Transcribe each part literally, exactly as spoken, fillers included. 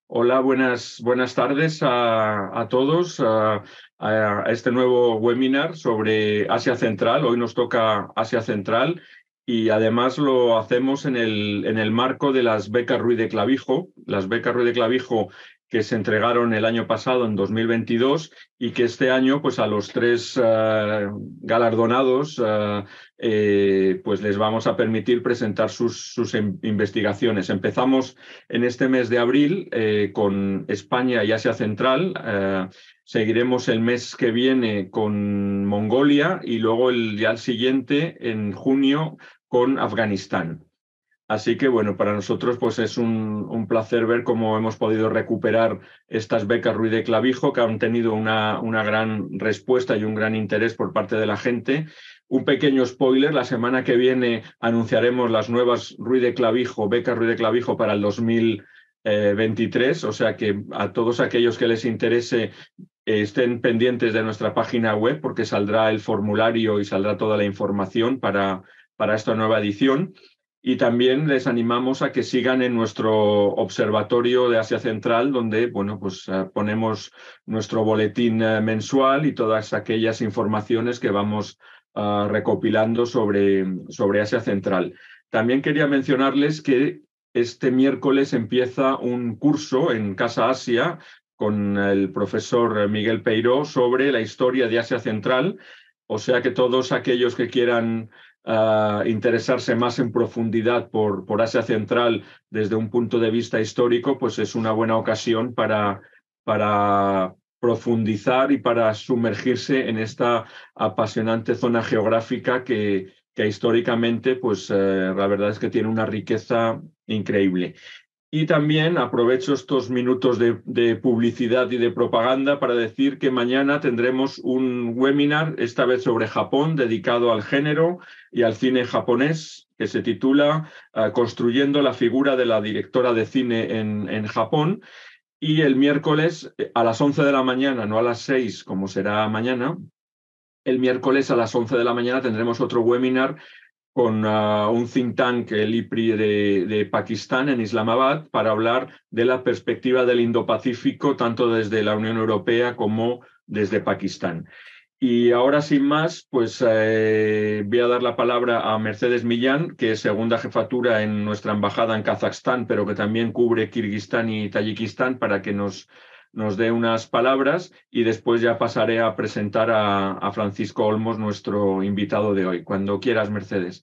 Hola, buenas, buenas tardes a, a todos a, a este nuevo webinar sobre Asia Central. Hoy nos toca Asia Central y además lo hacemos en el, en el marco de las becas Ruiz de Clavijo, las becas Ruiz de Clavijo que se entregaron el año pasado, en dos mil veintidós, y que este año, pues a los tres uh, galardonados, uh, eh, pues les vamos a permitir presentar sus, sus investigaciones. Empezamos en este mes de abril eh, con España y Asia Central. Eh, seguiremos el mes que viene con Mongolia y luego el día siguiente, en junio, con Afganistán. Así que, bueno, para nosotros pues es un, un placer ver cómo hemos podido recuperar estas becas Ruiz de Clavijo, que han tenido una, una gran respuesta y un gran interés por parte de la gente. Un pequeño spoiler, la semana que viene anunciaremos las nuevas Ruiz de Clavijo, becas Ruiz de Clavijo para el dos mil veintitrés, o sea que a todos aquellos que les interese eh, estén pendientes de nuestra página web, porque saldrá el formulario y saldrá toda la información para, para esta nueva edición. Y también les animamos a que sigan en nuestro observatorio de Asia Central, donde bueno, pues, uh, ponemos nuestro boletín uh, mensual y todas aquellas informaciones que vamos uh, recopilando sobre, sobre Asia Central. También quería mencionarles que este miércoles empieza un curso en Casa Asia con el profesor Miguel Peiró sobre la historia de Asia Central. O sea que todos aquellos que quieran Uh, interesarse más en profundidad por, por Asia Central desde un punto de vista histórico, pues es una buena ocasión para, para profundizar y para sumergirse en esta apasionante zona geográfica que, que históricamente, pues uh, la verdad es que tiene una riqueza increíble. Y también aprovecho estos minutos de, de publicidad y de propaganda para decir que mañana tendremos un webinar, esta vez sobre Japón, dedicado al género y al cine japonés, que se titula uh, Construyendo la figura de la directora de cine en, en Japón. Y el miércoles a las once de la mañana, no a las seis como será mañana, el miércoles a las once de la mañana tendremos otro webinar con uh, un think tank, el I P R I de, de Pakistán, en Islamabad, para hablar de la perspectiva del Indo-Pacífico, tanto desde la Unión Europea como desde Pakistán. Y ahora, sin más, pues eh, voy a dar la palabra a Mercedes Millán, que es segunda jefatura en nuestra embajada en Kazajstán, pero que también cubre Kirguistán y Tayikistán, para que nos, nos dé unas palabras, y después ya pasaré a presentar a, a Francisco Olmos, nuestro invitado de hoy. Cuando quieras, Mercedes.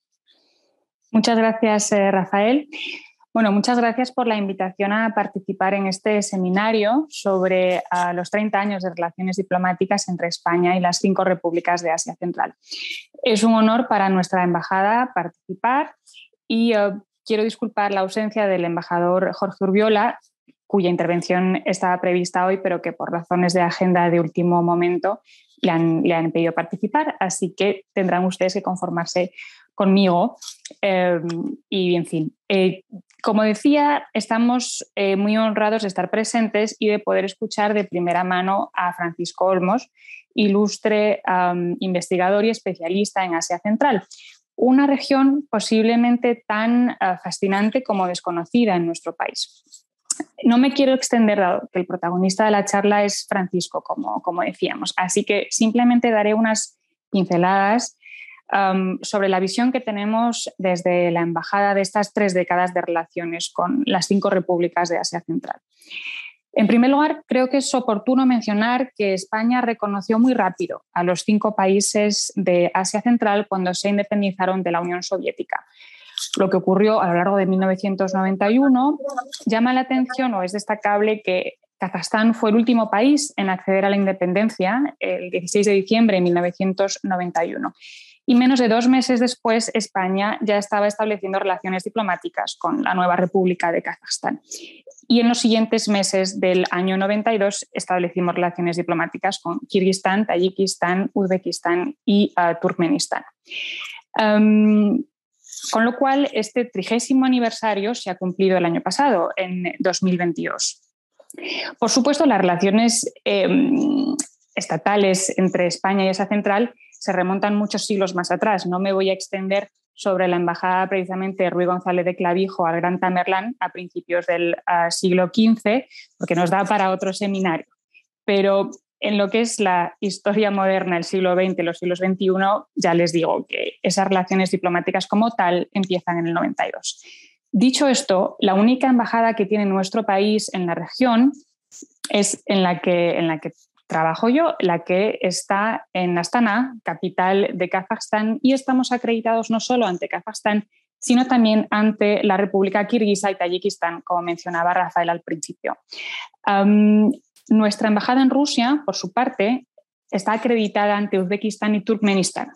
Muchas gracias, eh, Rafael. Bueno, muchas gracias por la invitación a participar en este seminario sobre uh, los treinta años de relaciones diplomáticas entre España y las cinco repúblicas de Asia Central. Es un honor para nuestra embajada participar y uh, quiero disculpar la ausencia del embajador Jorge Urbiola, cuya intervención estaba prevista hoy, pero que por razones de agenda de último momento le han, le han pedido participar, así que tendrán ustedes que conformarse conmigo. Eh, y, en fin, eh, como decía, estamos eh, muy honrados de estar presentes y de poder escuchar de primera mano a Francisco Olmos, ilustre um, investigador y especialista en Asia Central, una región posiblemente tan uh, fascinante como desconocida en nuestro país. No me quiero extender, dado que el protagonista de la charla es Francisco, como, como decíamos, así que simplemente daré unas pinceladas um, sobre la visión que tenemos desde la embajada de estas tres décadas de relaciones con las cinco repúblicas de Asia Central. En primer lugar, creo que es oportuno mencionar que España reconoció muy rápido a los cinco países de Asia Central cuando se independizaron de la Unión Soviética. Lo que ocurrió a lo largo de mil novecientos noventa y uno llama la atención, o es destacable, que Kazajstán fue el último país en acceder a la independencia el dieciséis de diciembre de mil novecientos noventa y uno. Y menos de dos meses después, España ya estaba estableciendo relaciones diplomáticas con la nueva República de Kazajstán. Y en los siguientes meses del año noventa y dos establecimos relaciones diplomáticas con Kirguistán, Tayikistán, Uzbekistán y uh, Turkmenistán. Um, Con lo cual, este trigésimo aniversario se ha cumplido el año pasado, en dos mil veintidós. Por supuesto, las relaciones eh, estatales entre España y Asia Central se remontan muchos siglos más atrás. No me voy a extender sobre la embajada precisamente de Ruy González de Clavijo al Gran Tamerlán a principios del uh, siglo quince, porque nos da para otro seminario. Pero en lo que es la historia moderna, el siglo veinte, los siglos veintiuno, ya les digo que esas relaciones diplomáticas como tal empiezan en el noventa y dos. Dicho esto, la única embajada que tiene nuestro país en la región es en la que, en la que trabajo yo, la que está en Astana, capital de Kazajstán, y estamos acreditados no solo ante Kazajstán, sino también ante la República Kirguisa y Tayikistán, como mencionaba Rafael al principio. Um, nuestra embajada en Rusia, por su parte, está acreditada ante Uzbekistán y Turkmenistán.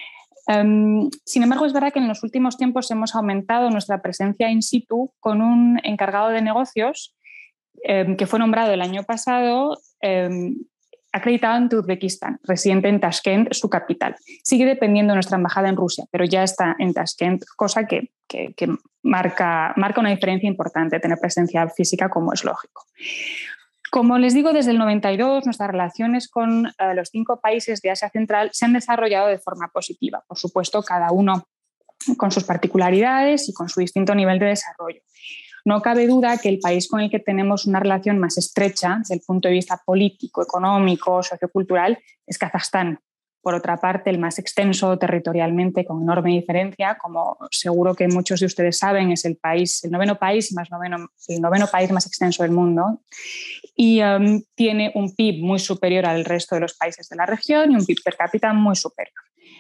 Um, sin embargo, es verdad que en los últimos tiempos hemos aumentado nuestra presencia in situ con un encargado de negocios eh, que fue nombrado el año pasado, eh, acreditado ante Uzbekistán, residente en Tashkent, su capital. Sigue dependiendo de nuestra embajada en Rusia, pero ya está en Tashkent, cosa que, que, que marca, marca una diferencia importante, tener presencia física, como es lógico. Como les digo, desde el noventa y dos nuestras relaciones con uh, los cinco países de Asia Central se han desarrollado de forma positiva. Por supuesto, cada uno con sus particularidades y con su distinto nivel de desarrollo. No cabe duda que el país con el que tenemos una relación más estrecha desde el punto de vista político, económico, sociocultural es Kazajstán. Por otra parte, el más extenso territorialmente, con enorme diferencia, como seguro que muchos de ustedes saben, es el país, el noveno país más noveno, el noveno país más extenso del mundo, y um, tiene un P I B muy superior al resto de los países de la región y un P I B per cápita muy superior.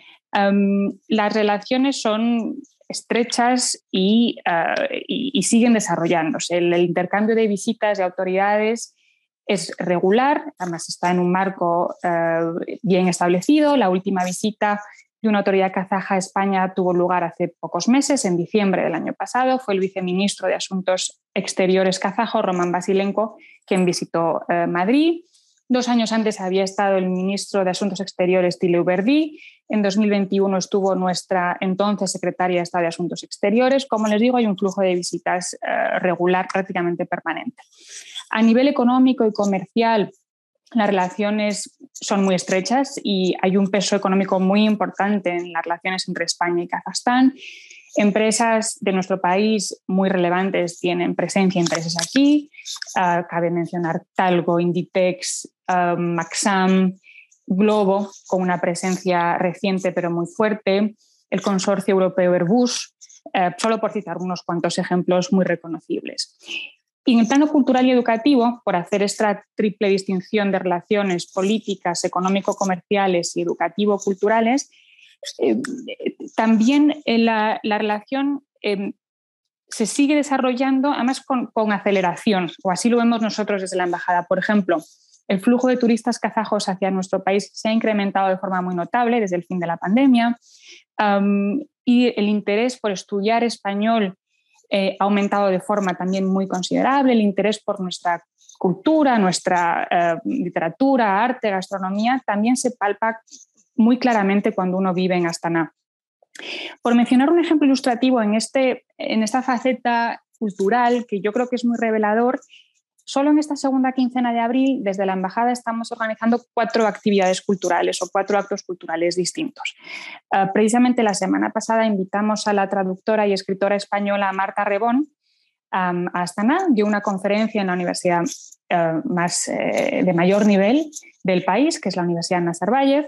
Um, las relaciones son estrechas y, uh, y, y siguen desarrollándose. El, el intercambio de visitas de autoridades es regular, además está en un marco uh, bien establecido. La última visita de una autoridad kazaja a España tuvo lugar hace pocos meses, en diciembre del año pasado. Fue el viceministro de Asuntos Exteriores kazajo, Roman Vasilenko, quien visitó uh, Madrid. Dos años antes había estado el ministro de Asuntos Exteriores, Tileuberdi. En dos mil veintiuno estuvo nuestra entonces secretaria de Estado de Asuntos Exteriores. Como les digo, hay un flujo de visitas uh, regular, prácticamente permanente. A nivel económico y comercial, las relaciones son muy estrechas y hay un peso económico muy importante en las relaciones entre España y Kazajstán. Empresas de nuestro país muy relevantes tienen presencia e intereses aquí. Uh, cabe mencionar Talgo, Inditex, uh, Maxam, Globo, con una presencia reciente pero muy fuerte, el consorcio europeo Airbus, uh, solo por citar unos cuantos ejemplos muy reconocibles. Y en el plano cultural y educativo, por hacer esta triple distinción de relaciones políticas, económico-comerciales y educativo-culturales, eh, también la, la relación eh, se sigue desarrollando, además con, con aceleración, o así lo vemos nosotros desde la embajada. Por ejemplo, el flujo de turistas kazajos hacia nuestro país se ha incrementado de forma muy notable desde el fin de la pandemia, um, y el interés por estudiar español Eh, ha aumentado de forma también muy considerable. El interés por nuestra cultura, nuestra eh, literatura, arte, gastronomía, también se palpa muy claramente cuando uno vive en Astana. Por mencionar un ejemplo ilustrativo en, este, en esta faceta cultural, que yo creo que es muy revelador, solo en esta segunda quincena de abril, desde la embajada, estamos organizando cuatro actividades culturales o cuatro actos culturales distintos. Uh, precisamente la semana pasada invitamos a la traductora y escritora española Marta Rebón um, a Astana, dio una conferencia en la universidad uh, más, eh, de mayor nivel del país, que es la Universidad Nazarbayev,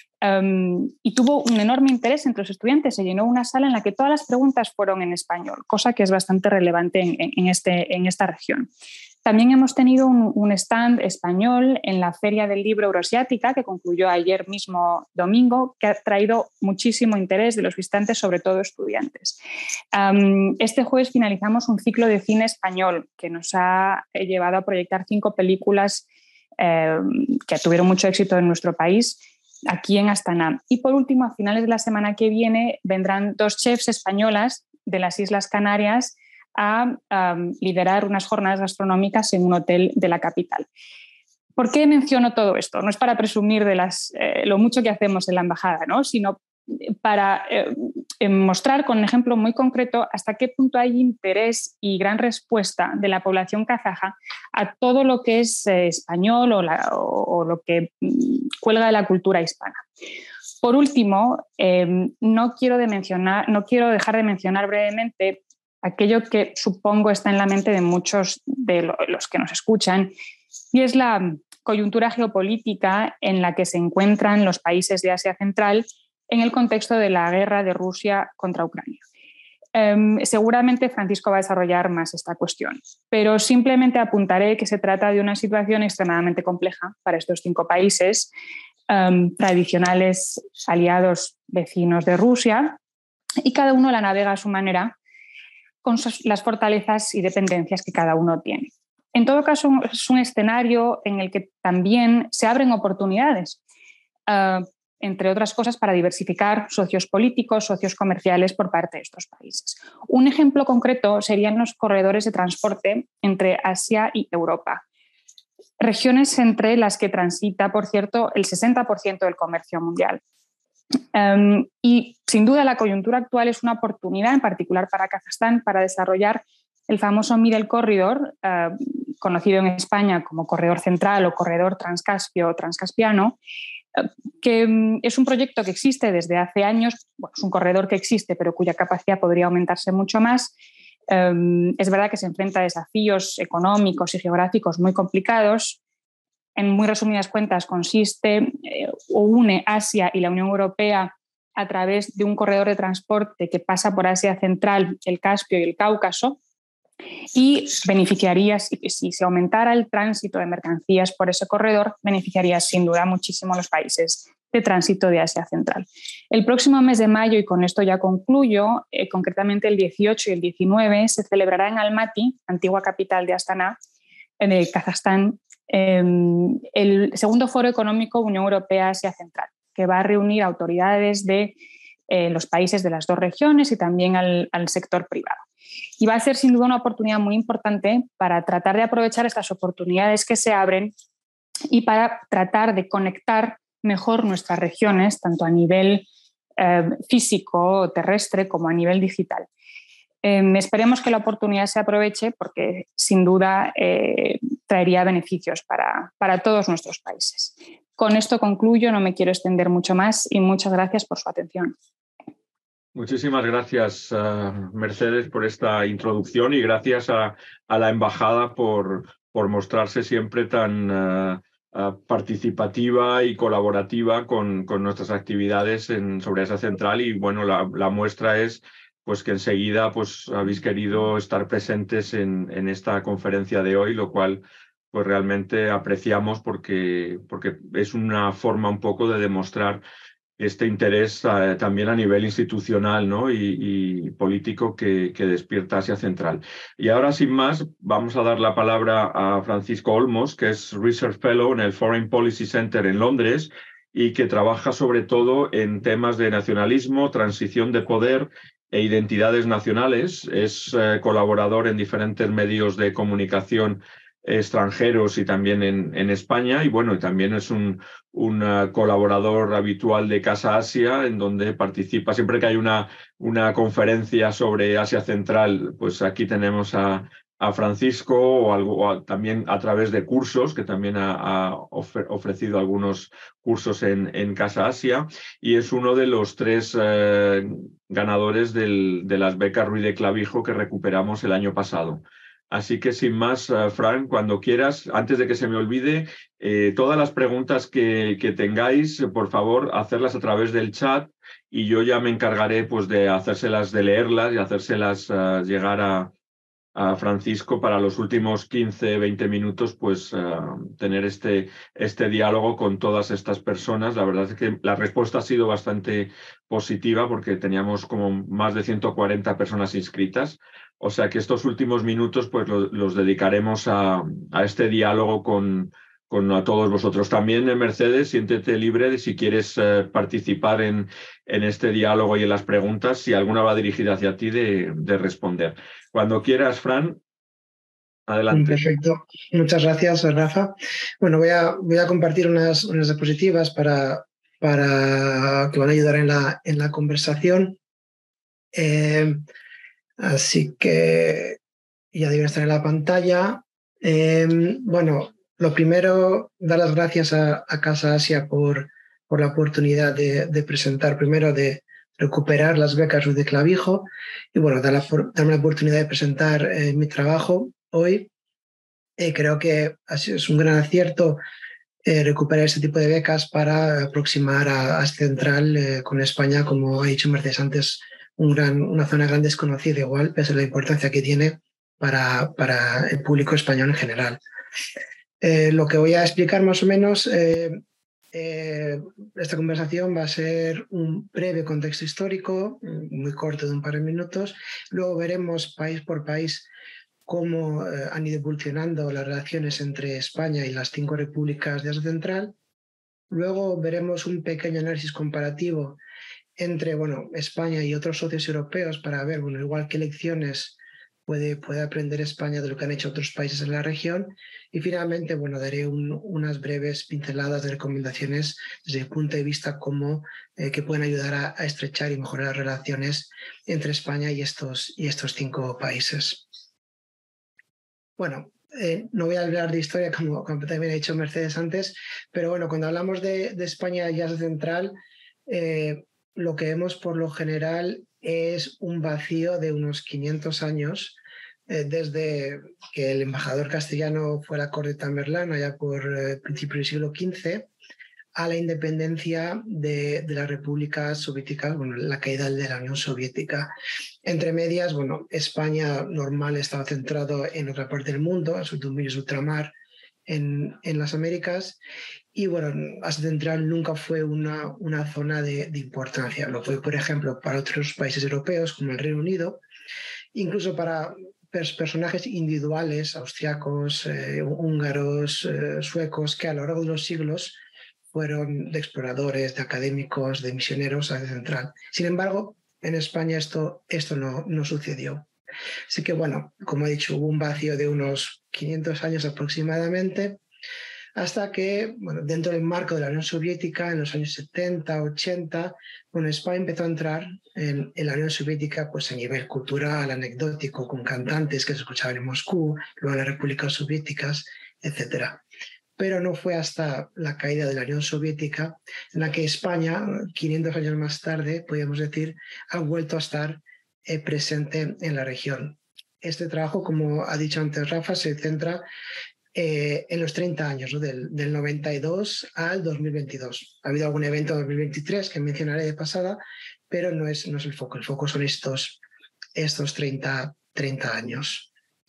um, y tuvo un enorme interés entre los estudiantes. Se llenó una sala en la que todas las preguntas fueron en español, cosa que es bastante relevante en, en, este, en esta región. También hemos tenido un, un stand español en la Feria del Libro Euroasiática, que concluyó ayer mismo domingo, que ha traído muchísimo interés de los visitantes, sobre todo estudiantes. Um, este jueves finalizamos un ciclo de cine español que nos ha llevado a proyectar cinco películas eh, que tuvieron mucho éxito en nuestro país, aquí en Astana. Y por último, a finales de la semana que viene, vendrán dos chefs españolas de las Islas Canarias a um, liderar unas jornadas gastronómicas en un hotel de la capital. ¿Por qué menciono todo esto? No es para presumir de las, eh, lo mucho que hacemos en la embajada, ¿no? Sino para eh, mostrar con un ejemplo muy concreto hasta qué punto hay interés y gran respuesta de la población kazaja a todo lo que es eh, español o, la, o, o lo que mm, cuelga de la cultura hispana. Por último, eh, no, quiero de mencionar, no quiero dejar de mencionar brevemente aquello que supongo está en la mente de muchos de los que nos escuchan, y es la coyuntura geopolítica en la que se encuentran los países de Asia Central en el contexto de la guerra de Rusia contra Ucrania. Um, seguramente Francisco va a desarrollar más esta cuestión, pero simplemente apuntaré que se trata de una situación extremadamente compleja para estos cinco países, um, tradicionales aliados vecinos de Rusia, y cada uno la navega a su manera con sus, las fortalezas y dependencias que cada uno tiene. En todo caso, es un escenario en el que también se abren oportunidades, uh, entre otras cosas, para diversificar socios políticos, socios comerciales por parte de estos países. Un ejemplo concreto serían los corredores de transporte entre Asia y Europa, regiones entre las que transita, por cierto, el sesenta por ciento del comercio mundial. Um, y sin duda la coyuntura actual es una oportunidad, en particular para Kazajstán, para desarrollar el famoso Middle Corridor, uh, conocido en España como Corredor Central o Corredor Transcaspio o Transcaspiano, uh, que um, es un proyecto que existe desde hace años. Bueno, es un corredor que existe, pero cuya capacidad podría aumentarse mucho más. Um, es verdad que se enfrenta a desafíos económicos y geográficos muy complicados. En muy resumidas cuentas, consiste eh, o une Asia y la Unión Europea a través de un corredor de transporte que pasa por Asia Central, el Caspio y el Cáucaso, y beneficiaría, si, si se aumentara el tránsito de mercancías por ese corredor, beneficiaría sin duda muchísimo a los países de tránsito de Asia Central. El próximo mes de mayo, y con esto ya concluyo, eh, concretamente el dieciocho y el diecinueve, se celebrará en Almaty, antigua capital de Astana, de Kazajstán, eh, el segundo Foro Económico Unión Europea-Asia Central, que va a reunir autoridades de eh, los países de las dos regiones y también al, al sector privado. Y va a ser sin duda una oportunidad muy importante para tratar de aprovechar estas oportunidades que se abren y para tratar de conectar mejor nuestras regiones, tanto a nivel eh, físico, terrestre, como a nivel digital. Eh, esperemos que la oportunidad se aproveche porque sin duda eh, traería beneficios para, para todos nuestros países. Con esto concluyo, no me quiero extender mucho más y muchas gracias por su atención. Muchísimas gracias, uh, Mercedes, por esta introducción, y gracias a, a la Embajada por, por mostrarse siempre tan uh, uh, participativa y colaborativa con, con nuestras actividades en, sobre Asia Central. Y bueno, la, la muestra es pues que enseguida pues, habéis querido estar presentes en, en esta conferencia de hoy, lo cual pues realmente apreciamos porque, porque es una forma un poco de demostrar este interés uh, también a nivel institucional, ¿no? y, y político que, que despierta Asia Central. Y ahora, sin más, vamos a dar la palabra a Francisco Olmos, que es Research Fellow en el Foreign Policy Center en Londres y que trabaja sobre todo en temas de nacionalismo, transición de poder e identidades nacionales. Es uh, colaborador en diferentes medios de comunicación extranjeros y también en, en España, y bueno, también es un, un uh, colaborador habitual de Casa Asia, en donde participa siempre que hay una, una conferencia sobre Asia Central. Pues aquí tenemos a, a Francisco, o, algo, o a, también a través de cursos, que también ha, ha ofre, ofrecido algunos cursos en, en Casa Asia, y es uno de los tres uh, ganadores del, de las becas Ruiz de Clavijo que recuperamos el año pasado. Así que sin más, uh, Fran, cuando quieras, antes de que se me olvide, eh, todas las preguntas que, que tengáis, por favor, hacerlas a través del chat, y yo ya me encargaré pues, de hacérselas, de leerlas y hacérselas uh, llegar a, a Francisco para los últimos quince, veinte minutos, pues uh, tener este, este diálogo con todas estas personas. La verdad es que la respuesta ha sido bastante positiva porque teníamos como más de ciento cuarenta personas inscritas. O sea que estos últimos minutos pues los, los dedicaremos a, a este diálogo con, con a todos vosotros. También, Mercedes, siéntete libre de si quieres eh, participar en, en este diálogo y en las preguntas, si alguna va dirigida hacia ti, de, de responder. Cuando quieras, Fran, adelante. Perfecto. Muchas gracias, Rafa. Bueno, voy a, voy a compartir unas, unas diapositivas para para, que van a ayudar en la, en la conversación. Eh, así que ya deben estar en la pantalla. Eh, bueno, lo primero, dar las gracias a, a Casa Asia por, por la oportunidad de, de presentar, primero de recuperar las becas Ruiz de Clavijo y bueno, dar la, darme la oportunidad de presentar eh, mi trabajo hoy. Eh, creo que así es un gran acierto eh, recuperar este tipo de becas para aproximar a, a Central eh, con España, como ha dicho Mercedes antes, un gran, una zona gran desconocida igual, pese a la importancia que tiene para, para el público español en general. Eh, lo que voy a explicar más o menos, eh, eh, esta conversación va a ser un breve contexto histórico, muy corto de un par de minutos. Luego veremos país por país cómo eh, han ido evolucionando las relaciones entre España y las cinco repúblicas de Asia Central. Luego veremos un pequeño análisis comparativo entre bueno, España y otros socios europeos para ver, bueno, igual qué lecciones puede, puede aprender España de lo que han hecho otros países en la región. Y finalmente, bueno, daré un, unas breves pinceladas de recomendaciones desde el punto de vista como, eh, que pueden ayudar a, a estrechar y mejorar las relaciones entre España y estos, y estos cinco países. Bueno, eh, no voy a hablar de historia como, como también ha dicho Mercedes antes, pero bueno, cuando hablamos de, de España y Asia Central, eh, lo que vemos por lo general es un vacío de unos quinientos años, eh, desde que el embajador castellano fue a la corte de Tamerlán, allá por eh, principios del siglo quince, a la independencia de, de las repúblicas soviéticas, bueno, la caída de la Unión Soviética. Entre medias, bueno, España normal estaba centrado en otra parte del mundo, en sus dominios ultramar, en, en las Américas, y bueno, Asia Central nunca fue una, una zona de, de importancia. Lo fue, por ejemplo, para otros países europeos, como el Reino Unido, incluso para pers personajes individuales, austriacos, eh, húngaros, eh, suecos, que a lo largo de los siglos fueron de exploradores, de académicos, de misioneros a Asia Central. Sin embargo, en España esto, esto no, no sucedió. Así que, bueno, como he dicho, hubo un vacío de unos quinientos años aproximadamente, hasta que, bueno, dentro del marco de la Unión Soviética, en los años setenta, ochenta, bueno, España empezó a entrar en, en la Unión Soviética pues, a nivel cultural, anecdótico, con cantantes que se escuchaban en Moscú, luego en las repúblicas soviéticas, etcétera. Pero no fue hasta la caída de la Unión Soviética en la que España, quinientos años más tarde, podríamos decir, ha vuelto a estar eh, presente en la región. Este trabajo, como ha dicho antes Rafa, se centra eh, en los treinta años, ¿no? del, del noventa y dos al dos mil veintidós. Ha habido algún evento en dos mil veintitrés que mencionaré de pasada, pero no es, no es el foco. El foco son estos, estos treinta, treinta años.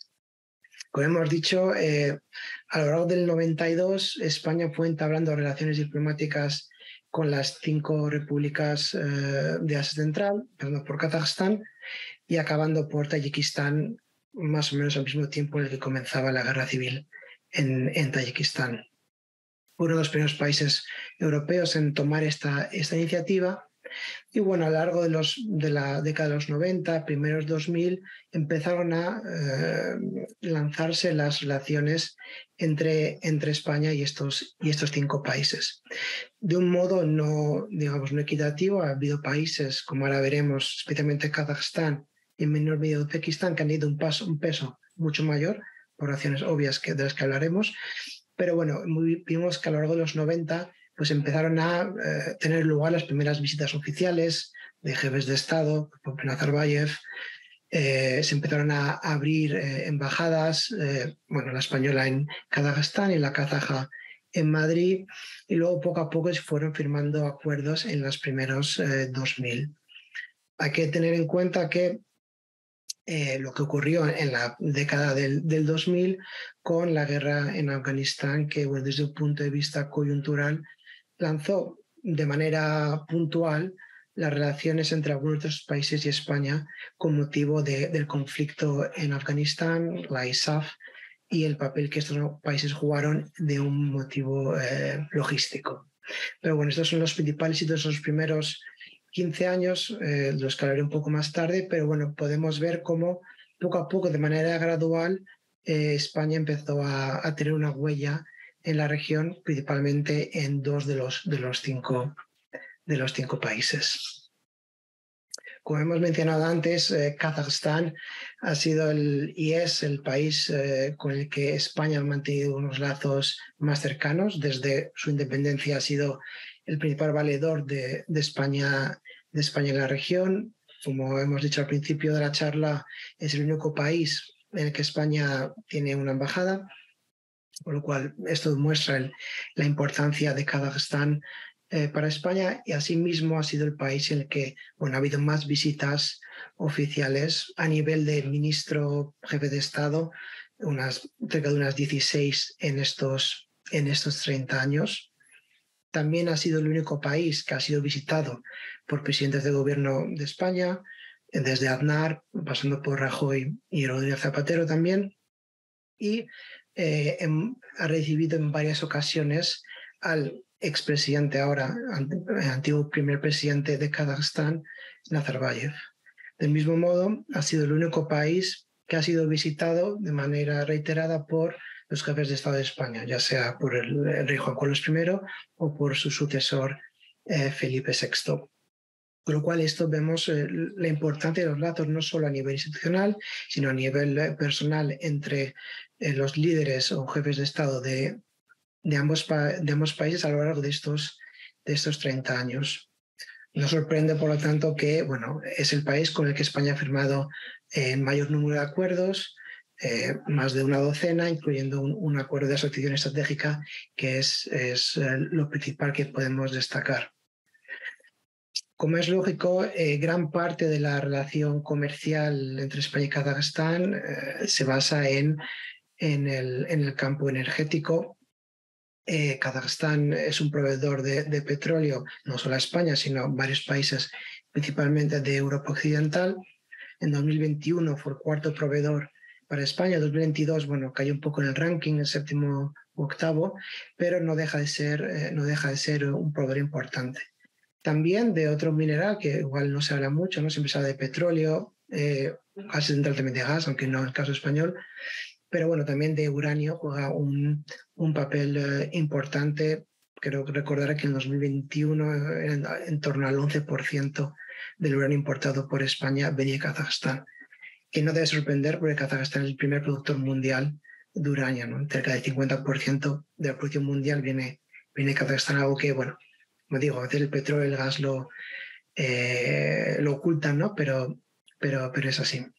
Como hemos dicho, eh, a lo largo del noventa y dos, España fue entablando relaciones diplomáticas con las cinco repúblicas eh, de Asia Central, empezando por Kazajstán y acabando por Tayikistán, más o menos al mismo tiempo en el que comenzaba la guerra civil en, en Tayikistán. Uno de los primeros países europeos en tomar esta, esta iniciativa. Y bueno, a lo largo de, los, de la década de los noventa, primeros dos mil, empezaron a eh, lanzarse las relaciones entre, entre España y estos, y estos cinco países. De un modo no, digamos, no equitativo, ha habido países, como ahora veremos, especialmente Kazajstán y en menor medida Uzbekistán, que han ido un, paso, un peso mucho mayor, por razones obvias que, de las que hablaremos. Pero bueno, muy, vimos que a lo largo de los noventa pues empezaron a eh, tener lugar las primeras visitas oficiales de jefes de Estado, por Nazarbayev, eh, se empezaron a abrir eh, embajadas, eh, bueno, la española en Kazajstán y la kazaja en Madrid, y luego poco a poco se fueron firmando acuerdos en los primeros eh, dos mil. Hay que tener en cuenta que Eh, lo que ocurrió en la década del, del dos mil con la guerra en Afganistán, que bueno, desde un punto de vista coyuntural lanzó de manera puntual las relaciones entre algunos de los países y España con motivo de, del conflicto en Afganistán, la I S A F, y el papel que estos países jugaron de un motivo eh, logístico. Pero bueno, estos son los principales hitos, los primeros quince años, eh, los que hablaré un poco más tarde, pero bueno, podemos ver cómo poco a poco, de manera gradual, eh, España empezó a, a tener una huella en la región, principalmente en dos de los, de los cinco de los cinco países. Como hemos mencionado antes, eh, Kazajstán ha sido el, y es el país eh, con el que España ha mantenido unos lazos más cercanos. Desde su independencia ha sido el principal valedor de, de, España, de España en la región. Como hemos dicho al principio de la charla, es el único país en el que España tiene una embajada, por lo cual esto demuestra el, la importancia de Kazajstán eh, para España, y asimismo ha sido el país en el que bueno, ha habido más visitas oficiales a nivel de ministro jefe de Estado, unas, cerca de unas dieciséis en estos, en estos treinta años. También ha sido el único país que ha sido visitado por presidentes de gobierno de España, desde Aznar, pasando por Rajoy y Rodríguez Zapatero también, y eh, en, ha recibido en varias ocasiones al expresidente, ahora antiguo primer presidente de Kazajstán, Nazarbayev. Del mismo modo, ha sido el único país que ha sido visitado de manera reiterada por los jefes de Estado de España, ya sea por el, el rey Juan Carlos primero o por su sucesor eh, Felipe sexto. Con lo cual, esto vemos eh, la importancia de los lazos no solo a nivel institucional, sino a nivel eh, personal entre eh, los líderes o jefes de Estado de, de, ambos, de ambos países a lo largo de estos, de estos treinta años. Nos sorprende, por lo tanto, que bueno, es el país con el que España ha firmado el eh, mayor número de acuerdos, eh, más de una docena, incluyendo un, un acuerdo de asociación estratégica, que es, es eh, lo principal que podemos destacar. Como es lógico, eh, gran parte de la relación comercial entre España y Kazajstán eh, se basa en, en, el, en el campo energético. Eh, Kazajstán es un proveedor de, de petróleo, no solo a España, sino a varios países, principalmente de Europa Occidental. En dos mil veintiuno fue el cuarto proveedor para España. En dos mil veintidós, bueno, cayó un poco en el ranking, el séptimo u octavo, pero no deja de ser, eh, no deja de ser un proveedor importante. También de otro mineral que igual no se habla mucho, ¿no? Siempre se habla de petróleo, eh, gas central también de gas, aunque no en el caso español, pero bueno, también de uranio juega un, un papel eh, importante. Creo que recordar que en dos mil veintiuno en, en torno al once por ciento del uranio importado por España venía de Kazajstán, que no debe sorprender porque Kazajstán es el primer productor mundial de uranio, ¿no? Cerca del cincuenta por ciento de la producción mundial viene, viene de Kazajstán, algo que, bueno, como digo, a veces el petróleo y el gas lo, eh, lo ocultan, ¿no? Pero, pero, pero es así.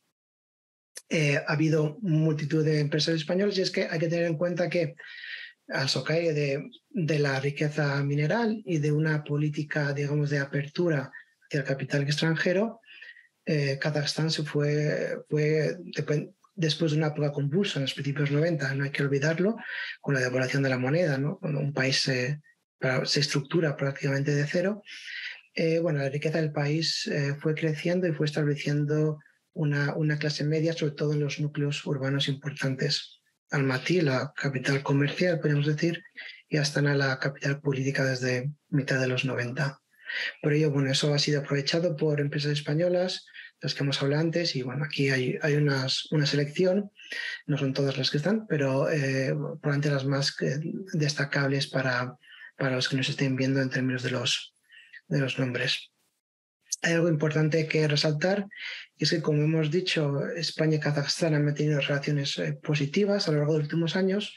Eh, ha habido multitud de empresas españolas, y es que hay que tener en cuenta que al socaire de, de la riqueza mineral y de una política, digamos, de apertura hacia el capital extranjero, eh, Kazajstán se fue, fue después de una época convulsa en los principios noventa, no hay que olvidarlo, con la devaluación de la moneda, ¿no? Cuando un país se, se estructura prácticamente de cero, eh, bueno, la riqueza del país eh, fue creciendo y fue estableciendo una, una clase media, sobre todo en los núcleos urbanos importantes. Almatý, la capital comercial, podríamos decir, y Astana, la capital política, desde mitad de los noventa. Por ello, bueno, eso ha sido aprovechado por empresas españolas, las que hemos hablado antes, y bueno, aquí hay, hay unas, una selección, no son todas las que están, pero eh, probablemente las más destacables para, para los que nos estén viendo en términos de los, de los nombres. Hay algo importante que resaltar, y es que, como hemos dicho, España y Kazajstán han mantenido relaciones eh, positivas a lo largo de los últimos años,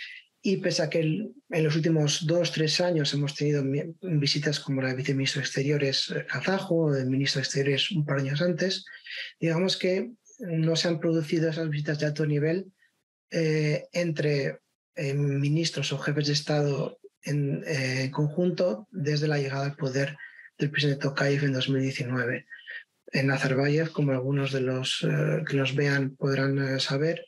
y pese a que el, en los últimos dos o tres años hemos tenido visitas como la del viceministro de Exteriores kazajo o del ministro de Exteriores un par de años antes, digamos que no se han producido esas visitas de alto nivel eh, entre eh, ministros o jefes de Estado en eh, conjunto desde la llegada al poder del presidente Tokayev en dos mil diecinueve. En Nazarbayev, como algunos de los eh, que nos vean podrán eh, saber,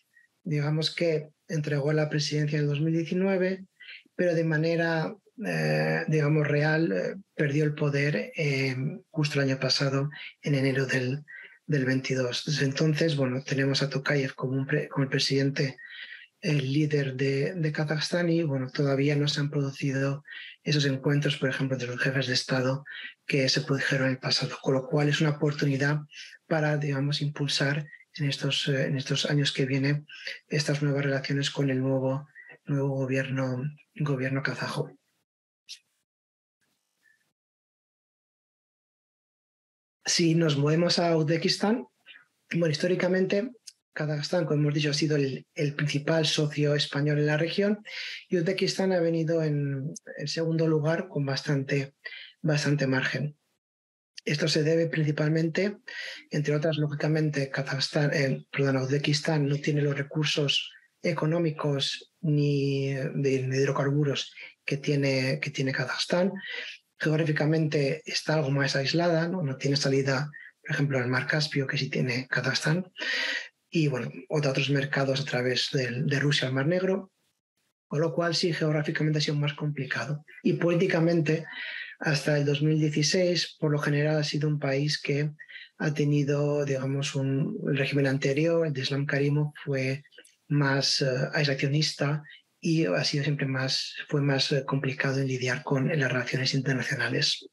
digamos que entregó la presidencia en dos mil diecinueve, pero de manera, eh, digamos, real, eh, perdió el poder eh, justo el año pasado, en enero del, del veintidós. Desde entonces, bueno, tenemos a Tokayev como, un pre, como el presidente, el líder de, de Kazajstán, y bueno, todavía no se han producido esos encuentros, por ejemplo, de los jefes de Estado que se produjeron en el pasado, con lo cual es una oportunidad para, digamos, impulsar en estos, en estos años que vienen estas nuevas relaciones con el nuevo, nuevo gobierno, gobierno kazajo. Si nos movemos a Uzbekistán, bueno, históricamente Kazajstán, como hemos dicho, ha sido el, el principal socio español en la región y Uzbekistán ha venido en, en segundo lugar con bastante, bastante margen. Esto se debe principalmente, entre otras, lógicamente, Kazajstán, eh, perdón, Uzbekistán no tiene los recursos económicos ni de, de hidrocarburos que tiene, que tiene Kazajstán. Geográficamente está algo más aislada, ¿no? No tiene salida, por ejemplo, al mar Caspio, que sí tiene Kazajstán, y bueno, otros mercados a través de, de Rusia al Mar Negro, con lo cual sí, geográficamente ha sido más complicado. Y políticamente, hasta el dos mil dieciséis, por lo general ha sido un país que ha tenido, digamos, un el régimen anterior, el de Islam Karimov, fue más uh, aislacionista y ha sido siempre más, fue más uh, complicado en lidiar con en las relaciones internacionales.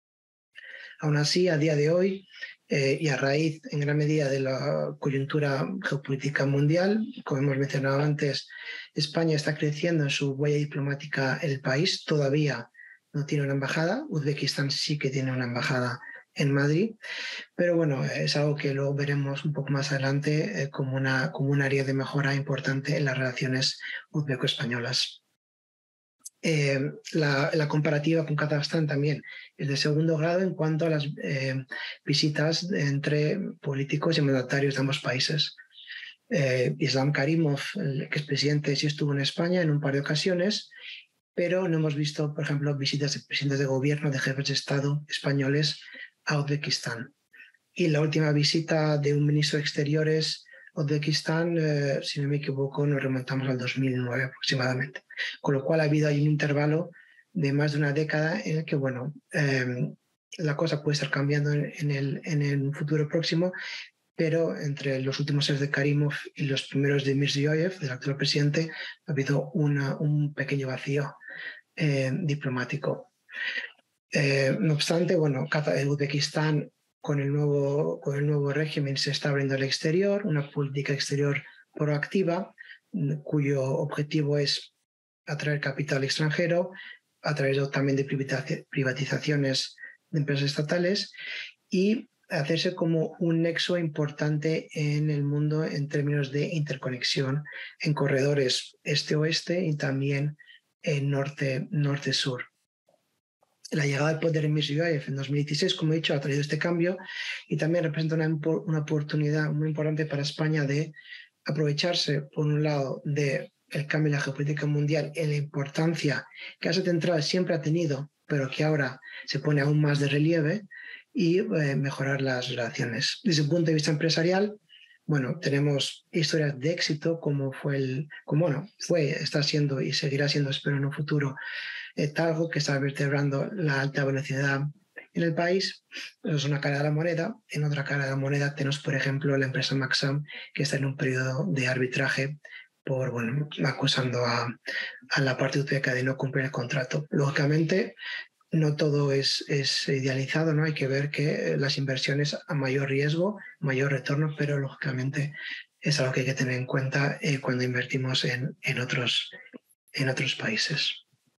Aún así, a día de hoy, eh, y a raíz en gran medida de la coyuntura geopolítica mundial, como hemos mencionado antes, España está creciendo en su huella diplomática en el país. Todavía no tiene una embajada. Uzbekistán sí que tiene una embajada en Madrid, pero bueno, es algo que lo veremos un poco más adelante eh, como, una, como un área de mejora importante en las relaciones uzbeco-españolas. Eh, la, la comparativa con Kazajstán también es de segundo grado en cuanto a las eh, visitas entre políticos y mandatarios de ambos países. Eh, Islam Karimov, el expresidente, sí estuvo en España en un par de ocasiones, pero no hemos visto, por ejemplo, visitas de presidentes de gobierno, de jefes de Estado españoles a Uzbekistán. Y la última visita de un ministro de Exteriores a Uzbekistán, eh, si no me equivoco, nos remontamos al dos mil nueve aproximadamente. Con lo cual ha habido ahí un intervalo de más de una década en el que, bueno, eh, la cosa puede estar cambiando en, en, el, en el futuro próximo, pero entre los últimos años de Karimov y los primeros de Mirziyoyev, del actual presidente, ha habido una, un pequeño vacío eh, diplomático. Eh, no obstante, bueno, Uzbekistán con el, nuevo, con el nuevo régimen se está abriendo al exterior, una política exterior proactiva, cuyo objetivo es atraer capital extranjero a través de, también de privatizaciones de empresas estatales y hacerse como un nexo importante en el mundo en términos de interconexión en corredores este-oeste y también en norte-sur. La llegada al poder de Mirziyoyev en dos mil dieciséis, como he dicho, ha traído este cambio y también representa una, una oportunidad muy importante para España de aprovecharse, por un lado, del cambio en la geopolítica mundial, en la importancia que Asia Central siempre ha tenido, pero que ahora se pone aún más de relieve, y eh, mejorar las relaciones. Desde el punto de vista empresarial, bueno, tenemos historias de éxito, como fue, el, como bueno, fue, está siendo y seguirá siendo, espero en un futuro, eh, Talgo, que está vertebrando la alta velocidad en el país. Eso es una cara de la moneda. En otra cara de la moneda tenemos, por ejemplo, la empresa Maxam, que está en un periodo de arbitraje por, bueno, acusando a, a la parte uzbeca de no cumplir el contrato. Lógicamente, no todo es, es idealizado, ¿no? Hay que ver que las inversiones a mayor riesgo, mayor retorno, pero lógicamente es algo que hay que tener en cuenta eh, cuando invertimos en, en, otros, en otros países.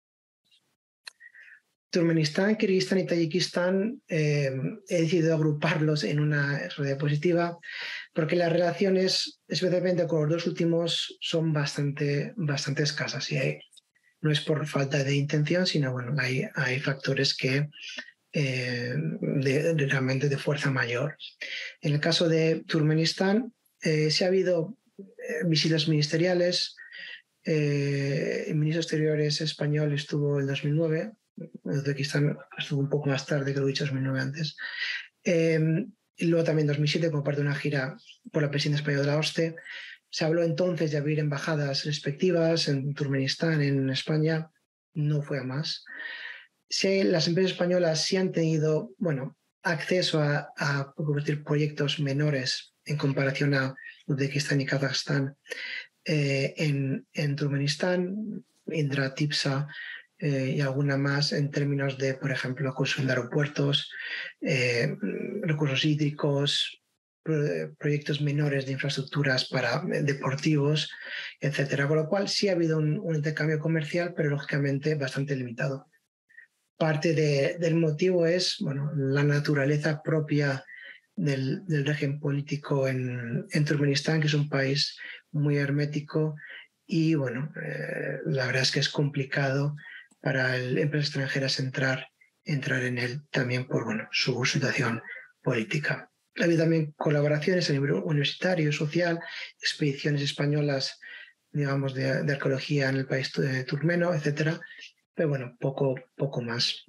Turkmenistán, Kirguistán y Tayikistán eh, he decidido agruparlos en una diapositiva porque las relaciones, especialmente con los dos últimos, son bastante, bastante escasas y hay, no es por falta de intención, sino bueno, hay, hay factores que eh, de, de, realmente de fuerza mayor. En el caso de Turkmenistán, eh, sí ha habido eh, visitas ministeriales. Eh, el ministro de Exteriores español estuvo en dos mil nueve. Uzbekistán estuvo un poco más tarde, que lo he dicho, dos mil nueve antes. Eh, y luego también en dos mil siete, como parte de una gira por la presidencia española de la OSCE, se habló entonces de abrir embajadas respectivas en Turkmenistán, en España. No fue a más. Sí, las empresas españolas sí han tenido, bueno, acceso a, a convertir proyectos menores en comparación a Uzbekistán y Kazajstán eh, en, en Turkmenistán, Indra, Tipsa, Eh, y alguna más en términos de, por ejemplo, construcción de aeropuertos, eh, recursos hídricos, pro proyectos menores de infraestructuras para eh, deportivos, etcétera. Con lo cual sí ha habido un, un intercambio comercial, pero lógicamente bastante limitado. parte de, del motivo es bueno, la naturaleza propia del, del régimen político en, en Turkmenistán, que es un país muy hermético y bueno, eh, la verdad es que es complicado para el, empresas extranjeras entrar, entrar en él también por bueno, su situación política. Ha habido también colaboraciones a nivel universitario, social, expediciones españolas, digamos, de, de arqueología en el país turkmeno, etcétera. Pero bueno, poco, poco más.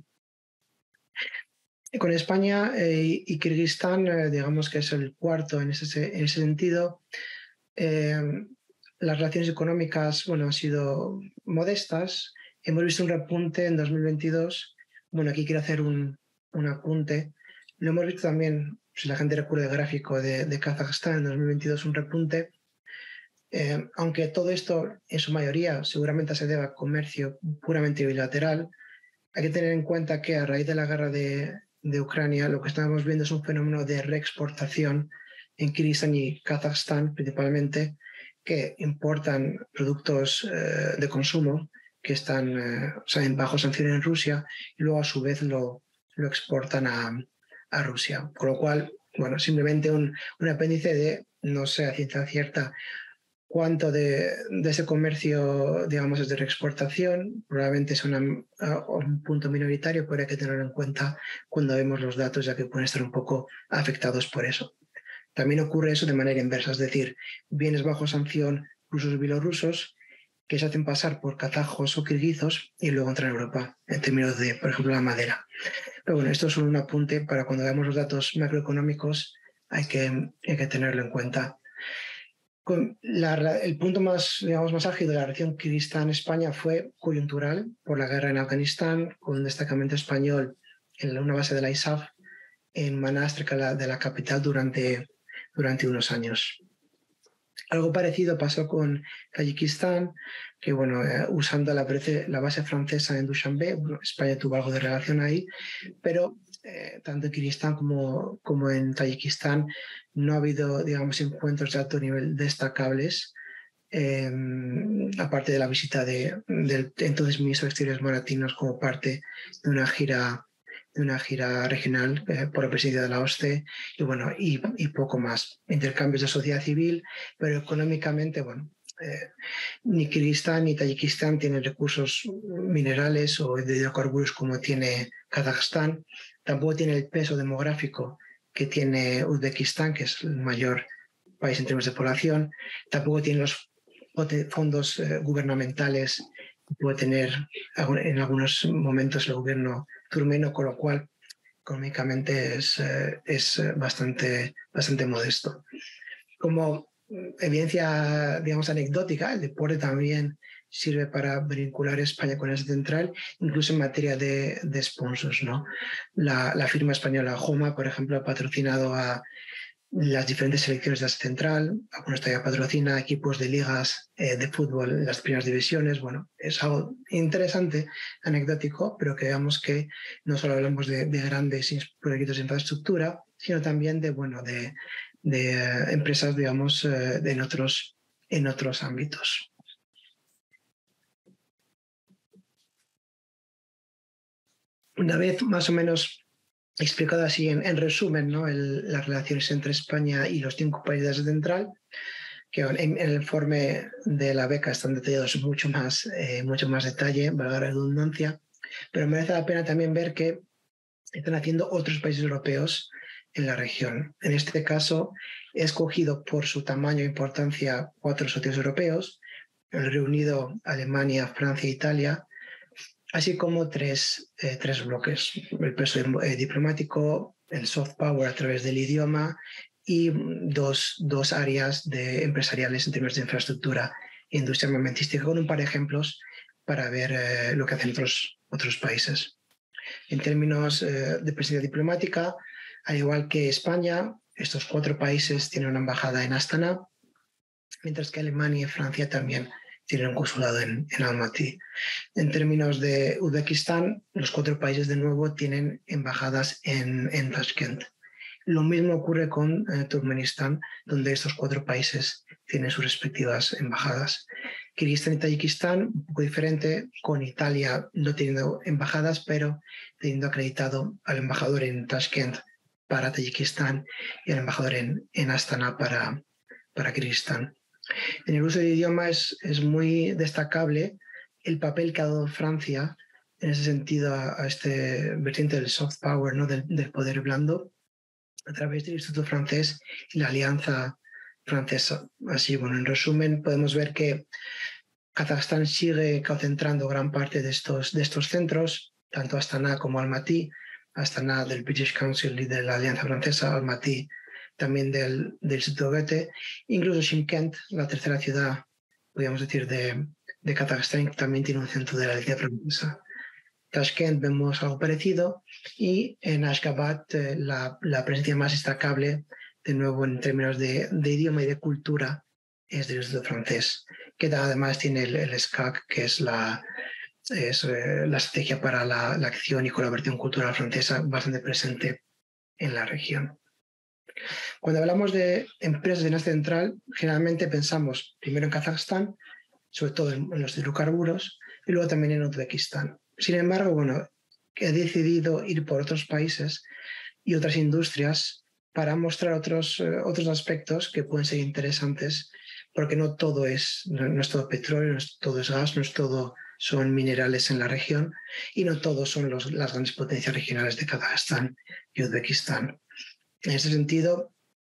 Con España eh, y Kirguistán, eh, digamos que es el cuarto en ese, en ese sentido. Eh, las relaciones económicas, bueno, han sido modestas. Hemos visto un repunte en dos mil veintidós. Bueno, aquí quiero hacer un, un apunte. Lo hemos visto también, si la gente recuerda el gráfico de, de Kazajstán en dos mil veintidós, un repunte. Eh, aunque todo esto, en su mayoría, seguramente se deba a comercio puramente bilateral, hay que tener en cuenta que a raíz de la guerra de, de Ucrania, lo que estamos viendo es un fenómeno de reexportación en Kirguistán y Kazajstán principalmente, que importan productos eh, de consumo que están eh, o sea, en bajo sanción en Rusia y luego a su vez lo, lo exportan a, a Rusia. Con lo cual, bueno, simplemente un, un apéndice de, no sé a ciencia cierta, cuánto de, de ese comercio, digamos, es de reexportación. Probablemente es una, un punto minoritario, pero hay que tenerlo en cuenta cuando vemos los datos, ya que pueden estar un poco afectados por eso. También ocurre eso de manera inversa, es decir, bienes bajo sanción rusos y bielorrusos que se hacen pasar por kazajos o kirguizos y luego entran a Europa, en términos de, por ejemplo, la madera. Pero bueno, esto es solo un apunte para cuando veamos los datos macroeconómicos, hay que, hay que tenerlo en cuenta. La, el punto más, digamos, más álgido de la relación Kirguistán-España fue coyuntural por la guerra en Afganistán, con un destacamento español en una base de la I S A F en Maná, cerca de la capital, durante, durante unos años. Algo parecido pasó con Tayikistán, que bueno, eh, usando la, la base francesa en Dushanbe, bueno, España tuvo algo de relación ahí, pero eh, tanto en Kirguistán como, como en Tayikistán no ha habido, digamos, encuentros de alto nivel destacables, eh, aparte de la visita de, del entonces ministro de Exteriores Moratinos como parte de una gira de una gira regional eh, por la presidencia de la O S C E y bueno, y, y poco más. Intercambios de sociedad civil, pero económicamente, bueno, eh, ni Kirguistán ni Tayikistán tienen recursos minerales o de hidrocarburos como tiene Kazajstán. Tampoco tiene el peso demográfico que tiene Uzbekistán, que es el mayor país en términos de población. Tampoco tiene los fondos eh, gubernamentales que puede tener en algunos momentos el gobierno turkmeno, con lo cual económicamente es, eh, es bastante, bastante modesto. Como evidencia, digamos, anecdótica, el deporte también sirve para vincular España con Asia Central, incluso en materia de, de sponsors, ¿no? La, la firma española Joma, por ejemplo, ha patrocinado a las diferentes selecciones de Asia Central, algunos todavía patrocina equipos de ligas eh, de fútbol en las primeras divisiones. Bueno, es algo interesante, anecdótico, pero que veamos que no solo hablamos de, de grandes proyectos de infraestructura, sino también de, bueno, de, de uh, empresas, digamos, uh, de en, otros, en otros ámbitos. Una vez más o menos explicado así en, en resumen, ¿no? El, las relaciones entre España y los cinco países de Asia Central, que en, en el informe de la beca están detallados mucho más, eh, mucho más detalle, valga la redundancia, pero merece la pena también ver que están haciendo otros países europeos en la región. En este caso, he escogido por su tamaño e importancia cuatro socios europeos, el Reino Unido, Alemania, Francia e Italia, así como tres, eh, tres bloques: el peso eh, diplomático, el soft power a través del idioma y dos, dos áreas de empresariales en términos de infraestructura e industria armamentística, con un par de ejemplos para ver eh, lo que hacen otros, otros países. En términos eh, de presencia diplomática, al igual que España, estos cuatro países tienen una embajada en Astana, mientras que Alemania y Francia también tienen un consulado en, en Almaty. En términos de Uzbekistán, los cuatro países de nuevo tienen embajadas en, en Tashkent. Lo mismo ocurre con eh, Turkmenistán, donde estos cuatro países tienen sus respectivas embajadas. Kirguistán y Tayikistán, un poco diferente, con Italia no teniendo embajadas, pero teniendo acreditado al embajador en Tashkent para Tayikistán y al embajador en, en Astana para, para Kirguistán. En el uso del idioma es, es muy destacable el papel que ha dado Francia en ese sentido a, a este vertiente del soft power, ¿no? del, del poder blando, a través del Instituto Francés y la Alianza Francesa. Así, bueno, en resumen, podemos ver que Kazajstán sigue concentrando gran parte de estos, de estos centros, tanto Astana como Almaty, Astana del British Council y de la Alianza Francesa, Almaty también del, del Instituto Goethe, incluso Shymkent, la tercera ciudad, podríamos decir, de, de Kazajstán, que también tiene un centro de la Alianza Francesa. Tashkent vemos algo parecido y en Ashgabat eh, la, la presencia más destacable, de nuevo en términos de, de idioma y de cultura, es del Instituto Francés, que además tiene el, el S C A C, que es la, es, eh, la estrategia para la, la acción y colaboración cultural francesa, bastante presente en la región. Cuando hablamos de empresas en Asia Central, generalmente pensamos primero en Kazajstán, sobre todo en, en los hidrocarburos, y luego también en Uzbekistán. Sin embargo, bueno, he decidido ir por otros países y otras industrias para mostrar otros, eh, otros aspectos que pueden ser interesantes, porque no todo es, no, no es todo petróleo, no es todo es gas, no es todo son minerales en la región y no todos son los, las grandes potencias regionales de Kazajstán y Uzbekistán. En ese sentido,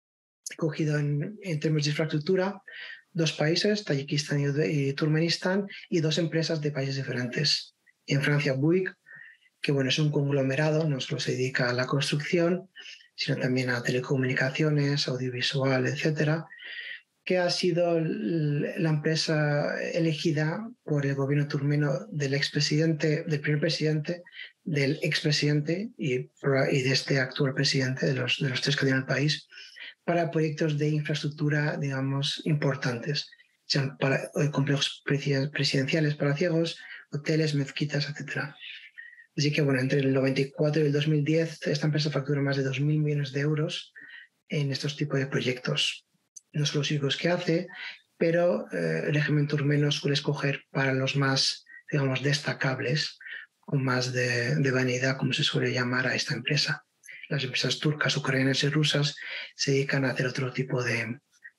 he cogido en, en términos de infraestructura dos países, Tayikistán y, y Turkmenistán, y dos empresas de países diferentes. En Francia, Bouygues, que bueno, es un conglomerado, no solo se dedica a la construcción, sino también a telecomunicaciones, audiovisual, etcétera, que ha sido la empresa elegida por el gobierno turkmeno del expresidente, del primer presidente, del expresidente y, y de este actual presidente, de los, de los tres que tiene el país, para proyectos de infraestructura, digamos, importantes, sean para, complejos presidenciales para ciegos, hoteles, mezquitas, etcétera. Así que, bueno, entre el noventa y cuatro y el dos mil diez, esta empresa factura más de dos mil millones de euros en estos tipos de proyectos. No son los únicos que hace, pero eh, el régimen turkmeno suele escoger para los más, digamos, destacables, con más de, de vanidad, como se suele llamar a esta empresa. Las empresas turcas, ucranianas y rusas se dedican a hacer otro tipo de,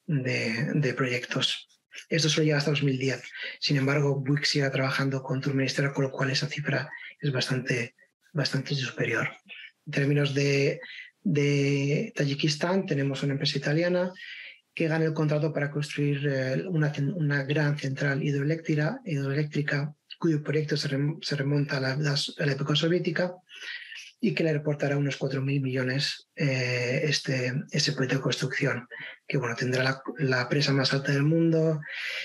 de, de proyectos. Esto solo llega hasta dos mil diez. Sin embargo, Bouygues sigue trabajando con Turkmenistán, con lo cual esa cifra es bastante, bastante superior. En términos de, de Tayikistán, tenemos una empresa italiana que gana el contrato para construir eh, una, una gran central hidroeléctrica, hidroeléctrica cuyo proyecto se, rem, se remonta a la, a la época soviética y que le reportará unos cuatro mil millones eh, este, este proyecto de construcción, que bueno, tendrá la, la presa más alta del mundo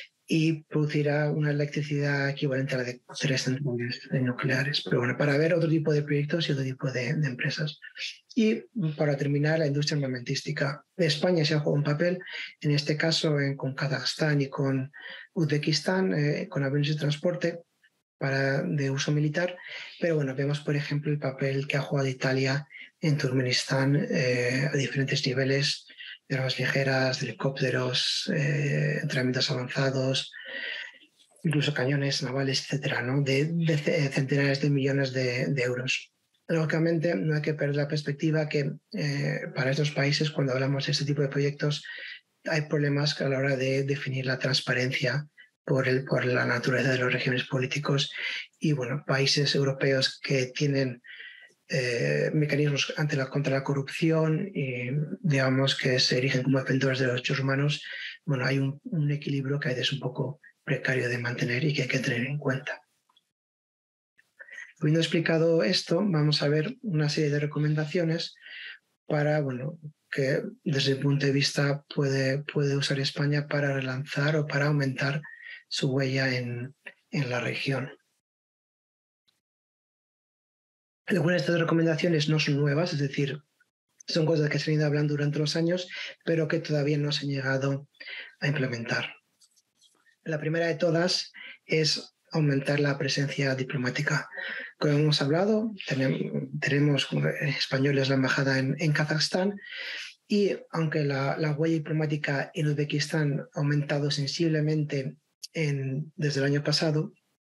y producirá una electricidad equivalente a la de tres centrales nucleares. Pero bueno, para ver otro tipo de proyectos y otro tipo de, de empresas. Y para terminar, la industria armamentística. España se ha jugado un papel, en este caso en, con Kazajstán y con Uzbekistán, eh, con aviones de transporte para, de uso militar. Pero bueno, vemos, por ejemplo, el papel que ha jugado Italia en Turkmenistán eh, a diferentes niveles, de armas ligeras, helicópteros, eh, entrenamientos avanzados, incluso cañones navales, etcétera, ¿no? de, de centenares de millones de, de euros. Lógicamente, no hay que perder la perspectiva que eh, para estos países, cuando hablamos de este tipo de proyectos, hay problemas a la hora de definir la transparencia por, el, por la naturaleza de los regímenes políticos y, bueno, países europeos que tienen Eh, mecanismos ante la, contra la corrupción y digamos que se erigen como defensores de los derechos humanos, bueno, hay un, un equilibrio que es un poco precario de mantener y que hay que tener en cuenta. Habiendo explicado esto, vamos a ver una serie de recomendaciones para, bueno, que desde el punto de vista puede, puede usar España para relanzar o para aumentar su huella en, en la región. Algunas de estas recomendaciones no son nuevas, es decir, son cosas que se han ido hablando durante los años, pero que todavía no se han llegado a implementar. La primera de todas es aumentar la presencia diplomática. Como hemos hablado, tenemos, tenemos españoles la embajada en, en Kazajstán y aunque la, la huella diplomática en Uzbekistán ha aumentado sensiblemente en, desde el año pasado,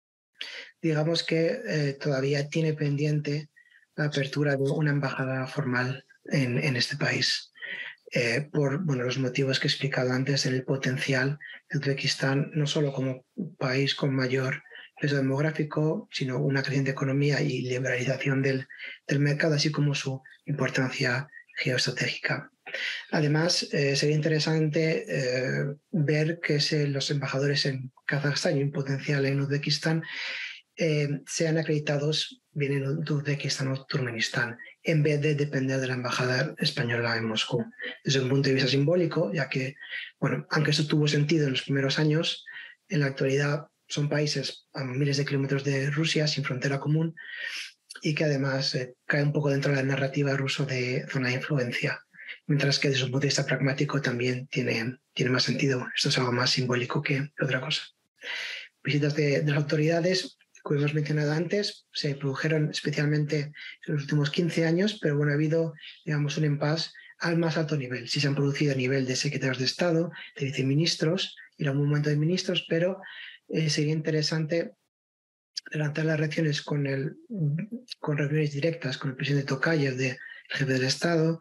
digamos que eh, todavía tiene pendiente la apertura de una embajada formal en, en este país. Eh, por bueno, los motivos que he explicado antes, el potencial de Uzbekistán, no solo como un país con mayor peso demográfico, sino una creciente economía y liberalización del, del mercado, así como su importancia geoestratégica. Además, eh, sería interesante eh, ver que se, los embajadores en Kazajstán y un potencial en Uzbekistán eh, sean acreditados bien en Uzbekistán o Turkmenistán, en vez de depender de la embajada española en Moscú. Desde un punto de vista simbólico, ya que, bueno, aunque esto tuvo sentido en los primeros años, en la actualidad son países a miles de kilómetros de Rusia, sin frontera común, y que además eh, cae un poco dentro de la narrativa rusa de zona de influencia. Mientras que desde un punto de vista pragmático también tiene, tiene más sentido. Esto es algo más simbólico que otra cosa. Visitas de, de las autoridades, como hemos mencionado antes, se produjeron especialmente en los últimos quince años, pero bueno, ha habido, digamos, un impasse al más alto nivel. Sí se han producido a nivel de secretarios de Estado, de viceministros y algún momento de ministros, pero eh, sería interesante levantar las relaciones con, el, con reuniones directas con el presidente Tokayev, de jefe del Estado,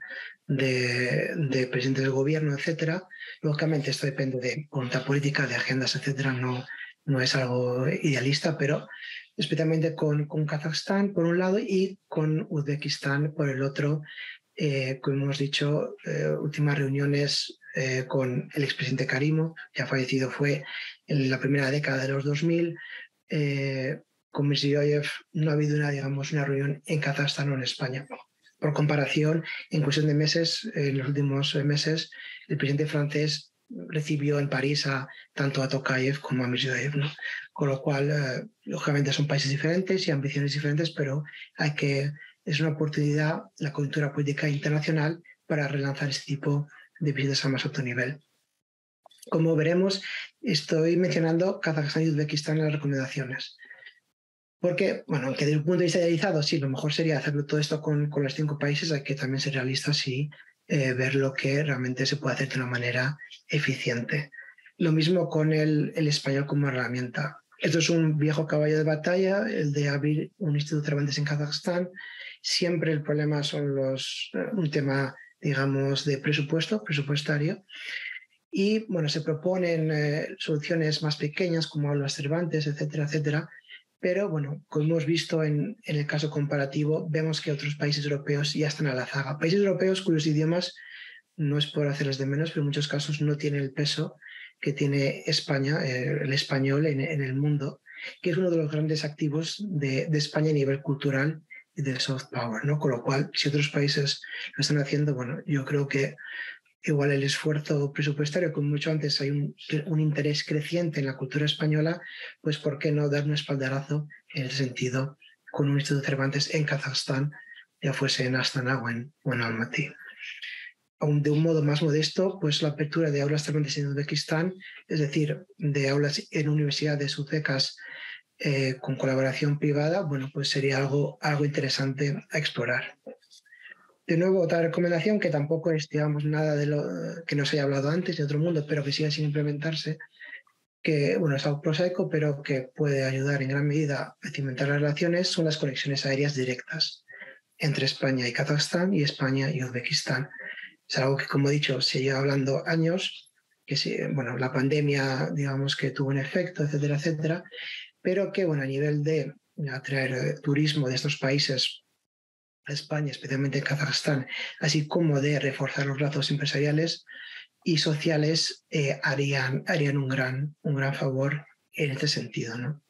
de, de presidentes del gobierno, etcétera. Lógicamente esto depende de voluntad política, de agendas, etcétera. No, no es algo idealista, pero especialmente con, con Kazajstán por un lado y con Uzbekistán por el otro. Eh, como hemos dicho, eh, últimas reuniones eh, con el expresidente Karimov, ya fallecido fue en la primera década de los dos mil. Eh, con Mirziyoyev no ha habido una, digamos, una reunión en Kazajstán o en España. Por comparación, en cuestión de meses, en los últimos meses, el presidente francés recibió en París a, tanto a Tokayev como a Mirziyoyev, ¿no? Con lo cual, eh, lógicamente son países diferentes y ambiciones diferentes, pero hay que, es una oportunidad, la coyuntura política internacional, para relanzar este tipo de visitas a más alto nivel. Como veremos, estoy mencionando Kazajstán y Uzbekistán en las recomendaciones. Porque, bueno, aunque desde un punto de vista idealizado, sí, lo mejor sería hacerlo todo esto con, con los cinco países, hay que también ser realistas y eh, ver lo que realmente se puede hacer de una manera eficiente. Lo mismo con el, el español como herramienta. Esto es un viejo caballo de batalla, el de abrir un instituto Cervantes en Kazajstán. Siempre el problema son los, un tema, digamos, de presupuesto, presupuestario. Y, bueno, se proponen eh, soluciones más pequeñas, como aulas Cervantes, etcétera, etcétera. Pero, bueno, como hemos visto en, en el caso comparativo, vemos que otros países europeos ya están a la zaga. Países europeos cuyos idiomas, no es por hacerles de menos, pero en muchos casos no tienen el peso que tiene España, eh, el español en, en el mundo, que es uno de los grandes activos de, de España a nivel cultural y de soft power, ¿no? Con lo cual, si otros países lo están haciendo, bueno, yo creo que igual el esfuerzo presupuestario, como mucho antes hay un, un interés creciente en la cultura española, pues ¿por qué no dar un espaldarazo en ese sentido con un Instituto Cervantes en Kazajstán, ya fuese en Astana o en, o en Almaty? Aún de un modo más modesto, pues la apertura de aulas Cervantes en Uzbekistán, es decir, de aulas en universidades uzbecas eh, con colaboración privada, bueno, pues sería algo, algo interesante a explorar. De nuevo, otra recomendación que tampoco es, digamos, nada de lo que nos haya hablado antes de otro mundo, pero que sigue sin implementarse, que, bueno, es algo prosaico, pero que puede ayudar en gran medida a cimentar las relaciones, son las conexiones aéreas directas entre España y Kazajstán y España y Uzbekistán. Es algo que, como he dicho, se lleva hablando años, que sí, bueno, la pandemia, digamos, que tuvo un efecto, etcétera, etcétera, pero que, bueno, a nivel de atraer turismo de estos países a España, especialmente en Kazajstán, así como de reforzar los lazos empresariales y sociales, eh, harían, harían un, gran, un gran favor en este sentido, ¿no?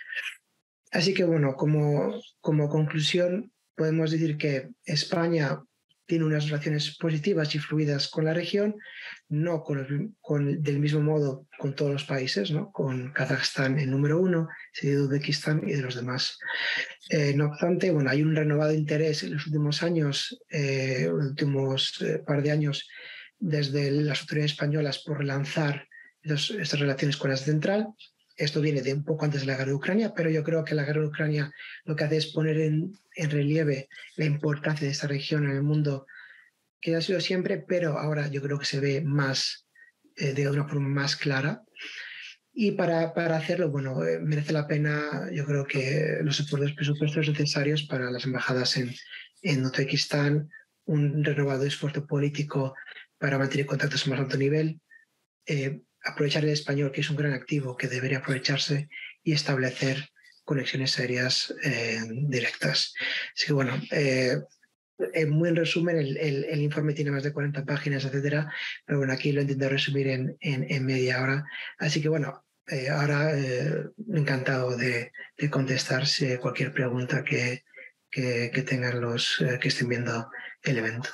Así que, bueno, como, como conclusión, podemos decir que España tiene unas relaciones positivas y fluidas con la región, no con, con, del mismo modo con todos los países, ¿no? Con Kazajstán en número uno, seguido de Uzbekistán y de los demás. Eh, no obstante, bueno, hay un renovado interés en los últimos años, eh, los últimos eh, par de años, desde las autoridades españolas por relanzar los, estas relaciones con la central. Esto viene de un poco antes de la guerra de Ucrania, pero yo creo que la guerra de Ucrania lo que hace es poner en, en relieve la importancia de esta región en el mundo, que ha sido siempre, pero ahora yo creo que se ve más, eh, de una forma más clara. Y para, para hacerlo, bueno, eh, merece la pena, yo creo que los esfuerzos presupuestos necesarios para las embajadas en, en Uzbekistán, un renovado esfuerzo político para mantener contactos a más alto nivel, eh, aprovechar el español, que es un gran activo que debería aprovecharse, y establecer conexiones aéreas eh, directas. Así que bueno, eh, en muy en resumen, el, el, el informe tiene más de cuarenta páginas, etcétera, pero bueno, aquí lo he intentado resumir en, en, en media hora. Así que bueno, eh, ahora eh, encantado de, de contestar cualquier pregunta que, que, que tengan los eh, que estén viendo el evento.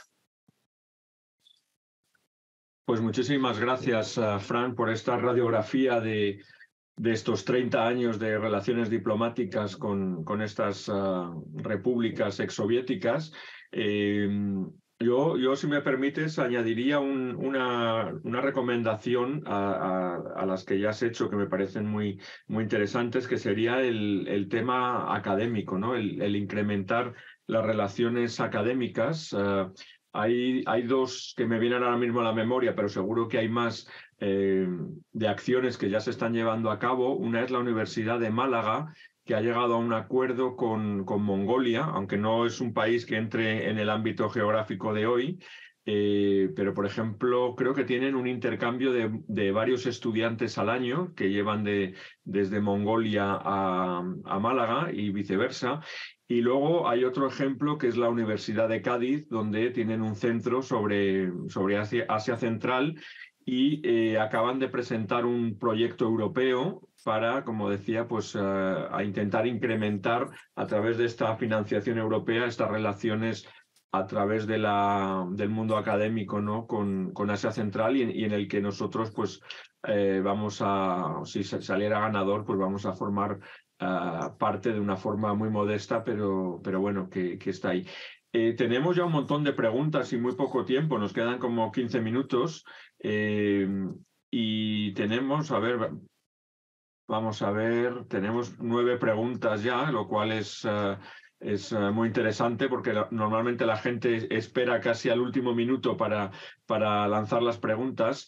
Pues muchísimas gracias, uh, Fran, por esta radiografía de, de estos treinta años de relaciones diplomáticas con, con estas uh, repúblicas exsoviéticas. Eh, yo, yo, si me permites, añadiría un, una, una recomendación a, a, a las que ya has hecho, que me parecen muy, muy interesantes, que sería el, el tema académico, ¿no? El, el incrementar las relaciones académicas. Uh, Hay, hay dos que me vienen ahora mismo a la memoria, pero seguro que hay más eh, de acciones que ya se están llevando a cabo. Una es la Universidad de Málaga, que ha llegado a un acuerdo con, con Mongolia, aunque no es un país que entre en el ámbito geográfico de hoy. Eh, pero, por ejemplo, creo que tienen un intercambio de, de varios estudiantes al año que llevan de, desde Mongolia a, a Málaga y viceversa. Y luego hay otro ejemplo que es la Universidad de Cádiz, donde tienen un centro sobre, sobre Asia, Asia Central y eh, acaban de presentar un proyecto europeo para, como decía, pues uh, a intentar incrementar a través de esta financiación europea estas relaciones a través de la, del mundo académico, ¿no? con, con Asia Central y en, y en el que nosotros pues eh, vamos a, si saliera ganador, pues vamos a formar Uh, parte de una forma muy modesta, pero, pero bueno, que, que está ahí. Eh, tenemos ya un montón de preguntas y muy poco tiempo, nos quedan como quince minutos eh, y tenemos, a ver, vamos a ver, tenemos nueve preguntas ya, lo cual es... Uh, Es uh, muy interesante porque la, normalmente la gente espera casi al último minuto para, para lanzar las preguntas.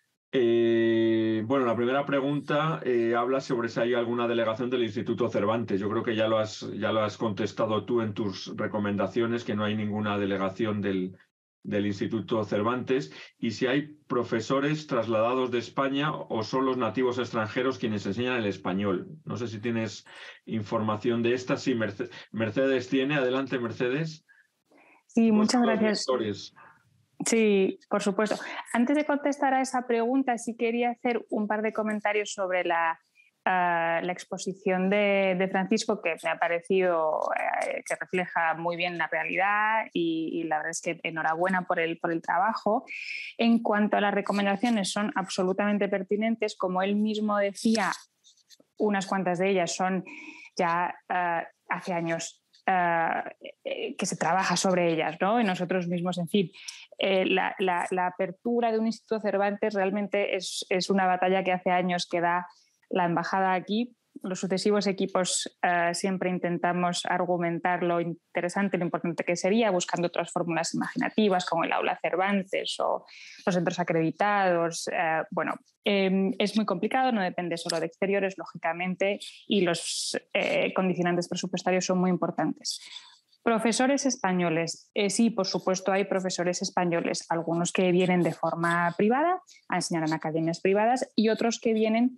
Eh, bueno, la primera pregunta eh, habla sobre si hay alguna delegación del Instituto Cervantes. Yo creo que ya lo has, ya lo has contestado tú en tus recomendaciones, que no hay ninguna delegación del, del Instituto Cervantes. Y si hay profesores trasladados de España o son los nativos extranjeros quienes enseñan el español. No sé si tienes información de esta. Sí, Mercedes, Mercedes tiene. Adelante, Mercedes. Sí, muchas gracias. Lectores. Sí, por supuesto. Antes de contestar a esa pregunta, sí quería hacer un par de comentarios sobre la, uh, la exposición de, de Francisco, que me ha parecido uh, que refleja muy bien la realidad y, y la verdad es que enhorabuena por el, por el trabajo. En cuanto a las recomendaciones, son absolutamente pertinentes. Como él mismo decía, unas cuantas de ellas son ya uh, hace años Uh, eh, que se trabaja sobre ellas, ¿no? Y nosotros mismos, en fin, eh, la, la, la apertura de un Instituto Cervantes realmente es, es una batalla que hace años que da la embajada aquí. Los sucesivos equipos uh, siempre intentamos argumentar lo interesante, lo importante que sería, buscando otras fórmulas imaginativas como el aula Cervantes o los centros acreditados. Uh, bueno, eh, es muy complicado, no depende solo de exteriores, lógicamente, y los eh, condicionantes presupuestarios son muy importantes. Profesores españoles. Eh, sí, por supuesto, hay profesores españoles, algunos que vienen de forma privada a enseñar en academias privadas y otros que vienen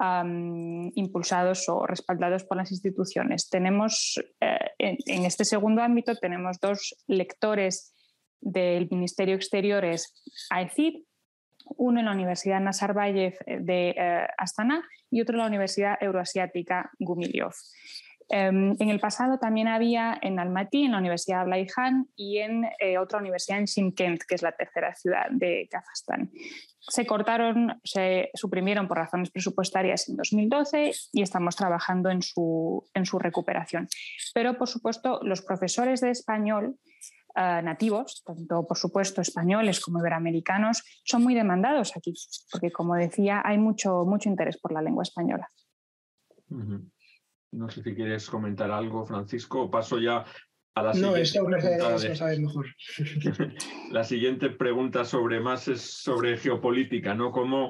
Um, impulsados o respaldados por las instituciones. Tenemos, eh, en, en este segundo ámbito, tenemos dos lectores del Ministerio de Exteriores A E C I D, uno en la Universidad Nazarbayev de eh, Astana y otro en la Universidad Euroasiática Gumilyov. Um, en el pasado también había en Almaty, en la Universidad Abdullah Khan y en eh, otra universidad en Shymkent, que es la tercera ciudad de Kazajstán. Se cortaron, se suprimieron por razones presupuestarias en dos mil doce y estamos trabajando en su, en su recuperación. Pero, por supuesto, los profesores de español uh, nativos, tanto, por supuesto, españoles como iberoamericanos, son muy demandados aquí, porque, como decía, hay mucho, mucho interés por la lengua española. Uh-huh. No sé si quieres comentar algo, Francisco, o paso ya a la no, siguiente. Esto Mercedes lo sabes mejor. La siguiente pregunta sobre más es sobre geopolítica, ¿no? ¿Cómo,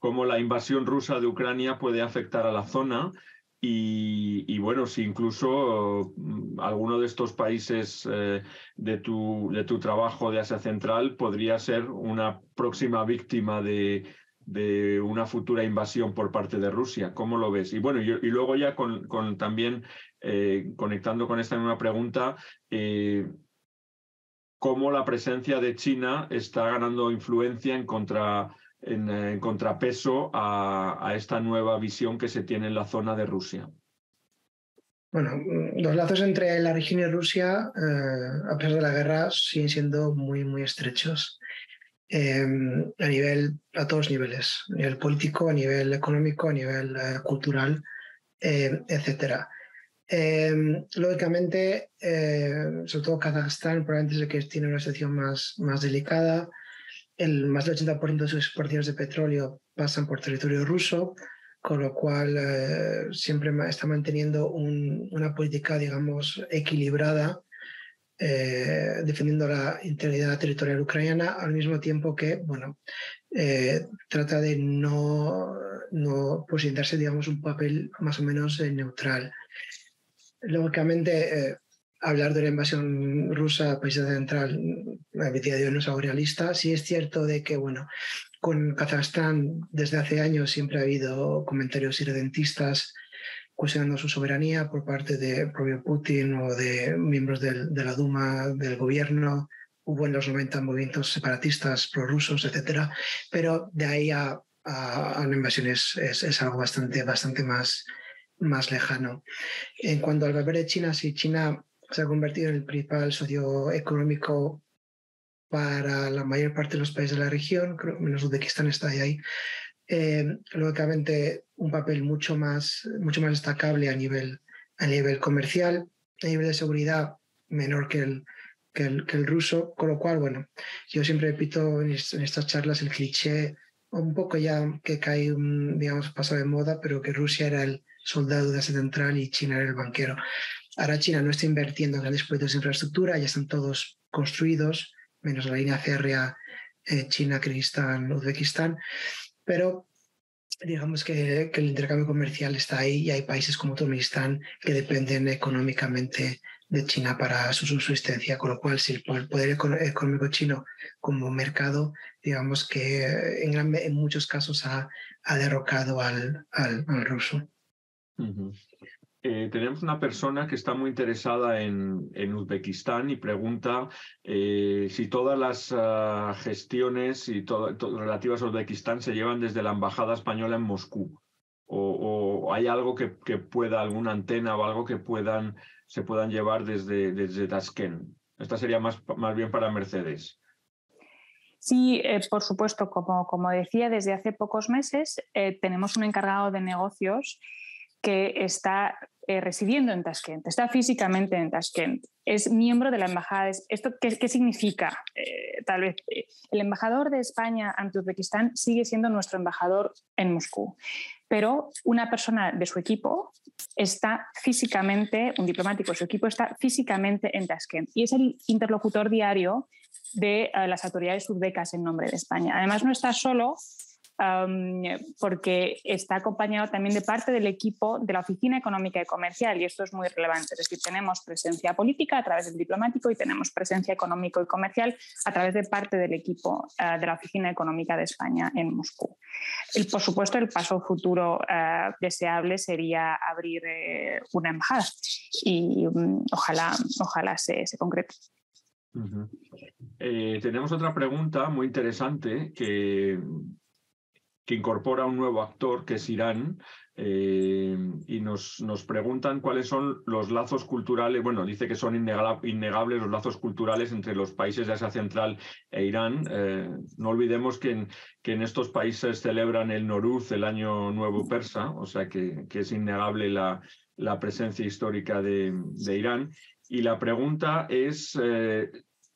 cómo la invasión rusa de Ucrania puede afectar a la zona. Y, y bueno, si incluso uh, alguno de estos países eh, de, tu, de tu trabajo de Asia Central podría ser una próxima víctima de, de una futura invasión por parte de Rusia. ¿Cómo lo ves? Y bueno, y, y luego ya con, con también eh, conectando con esta misma pregunta, eh, cómo la presencia de China está ganando influencia en contra... En, en contrapeso a, a esta nueva visión que se tiene en la zona de Rusia. Bueno, los lazos entre la región y Rusia, eh, a pesar de la guerra, siguen siendo muy, muy estrechos. Eh, a nivel, a todos niveles, a nivel político, a nivel económico, a nivel eh, cultural, eh, etcétera. Eh, lógicamente, eh, sobre todo Kazajstán probablemente es el que tiene una situación más, más delicada. El más del ochenta por ciento de sus exportaciones de petróleo pasan por territorio ruso, con lo cual eh, siempre está manteniendo un, una política, digamos, equilibrada, eh, defendiendo la integridad territorial ucraniana, al mismo tiempo que, bueno, eh, trata de no, no posicionarse, digamos, un papel más o menos eh, neutral. Lógicamente, eh, hablar de la invasión rusa a países central a día de hoy no es algo realista. Sí es cierto de que, bueno, con Kazajstán desde hace años siempre ha habido comentarios irredentistas cuestionando su soberanía por parte de propio Putin o de miembros del, de la Duma, del gobierno. Hubo en los noventa movimientos separatistas prorrusos, etcétera. Pero de ahí a, a, a una invasión es, es, es algo bastante, bastante más, más lejano. En cuanto al papel de China, sí, China se ha convertido en el principal socio económico para la mayor parte de los países de la región, creo menos Uzbekistán está ahí. Eh, lógicamente, un papel mucho más, mucho más destacable a nivel, a nivel comercial, a nivel de seguridad menor que el, que el, que el ruso, con lo cual, bueno, yo siempre repito en, en estas charlas el cliché, un poco ya que cae, un, digamos, pasado de moda, pero que Rusia era el soldado de Asia Central y China era el banquero. Ahora China no está invirtiendo en grandes proyectos de infraestructura, ya están todos construidos, menos la línea férrea eh, China, Kirguistán, Uzbekistán, pero digamos que, que el intercambio comercial está ahí y hay países como Turkmenistán que dependen económicamente de China para su subsistencia, con lo cual si el poder económico chino como mercado, digamos que en, gran, en muchos casos ha, ha derrocado al, al, al ruso. Uh-huh. Eh, tenemos una persona que está muy interesada en, en Uzbekistán y pregunta eh, si todas las uh, gestiones y todo, todo, relativas a Uzbekistán se llevan desde la embajada española en Moscú o, o hay algo que, que pueda, alguna antena o algo que puedan, se puedan llevar desde, desde Tashkent. Esta sería más, más bien para Mercedes. Sí, eh, por supuesto, como, como decía, desde hace pocos meses eh, tenemos un encargado de negocios que está eh, residiendo en Tashkent, está físicamente en Tashkent, es miembro de la embajada. ¿Esto qué, qué significa? Eh, tal vez eh, el embajador de España ante Uzbekistán sigue siendo nuestro embajador en Moscú, pero una persona de su equipo está físicamente, un diplomático de su equipo está físicamente en Tashkent y es el interlocutor diario de uh, las autoridades uzbecas en nombre de España. Además, no está solo, Um, porque está acompañado también de parte del equipo de la Oficina Económica y Comercial, y esto es muy relevante. Es decir, tenemos presencia política a través del diplomático y tenemos presencia económico y comercial a través de parte del equipo uh, de la Oficina Económica de España en Moscú. El, por supuesto, el paso futuro uh, deseable sería abrir eh, una embajada y um, ojalá, ojalá se, se concrete. Uh-huh. Eh, tenemos otra pregunta muy interesante que... que incorpora un nuevo actor, que es Irán, eh, y nos, nos preguntan cuáles son los lazos culturales. Bueno, dice que son innegables los lazos culturales entre los países de Asia Central e Irán. Eh, no olvidemos que en, que en estos países celebran el Nowruz, el Año Nuevo Persa, o sea que, que es innegable la, la presencia histórica de, de Irán. Y la pregunta es... Eh,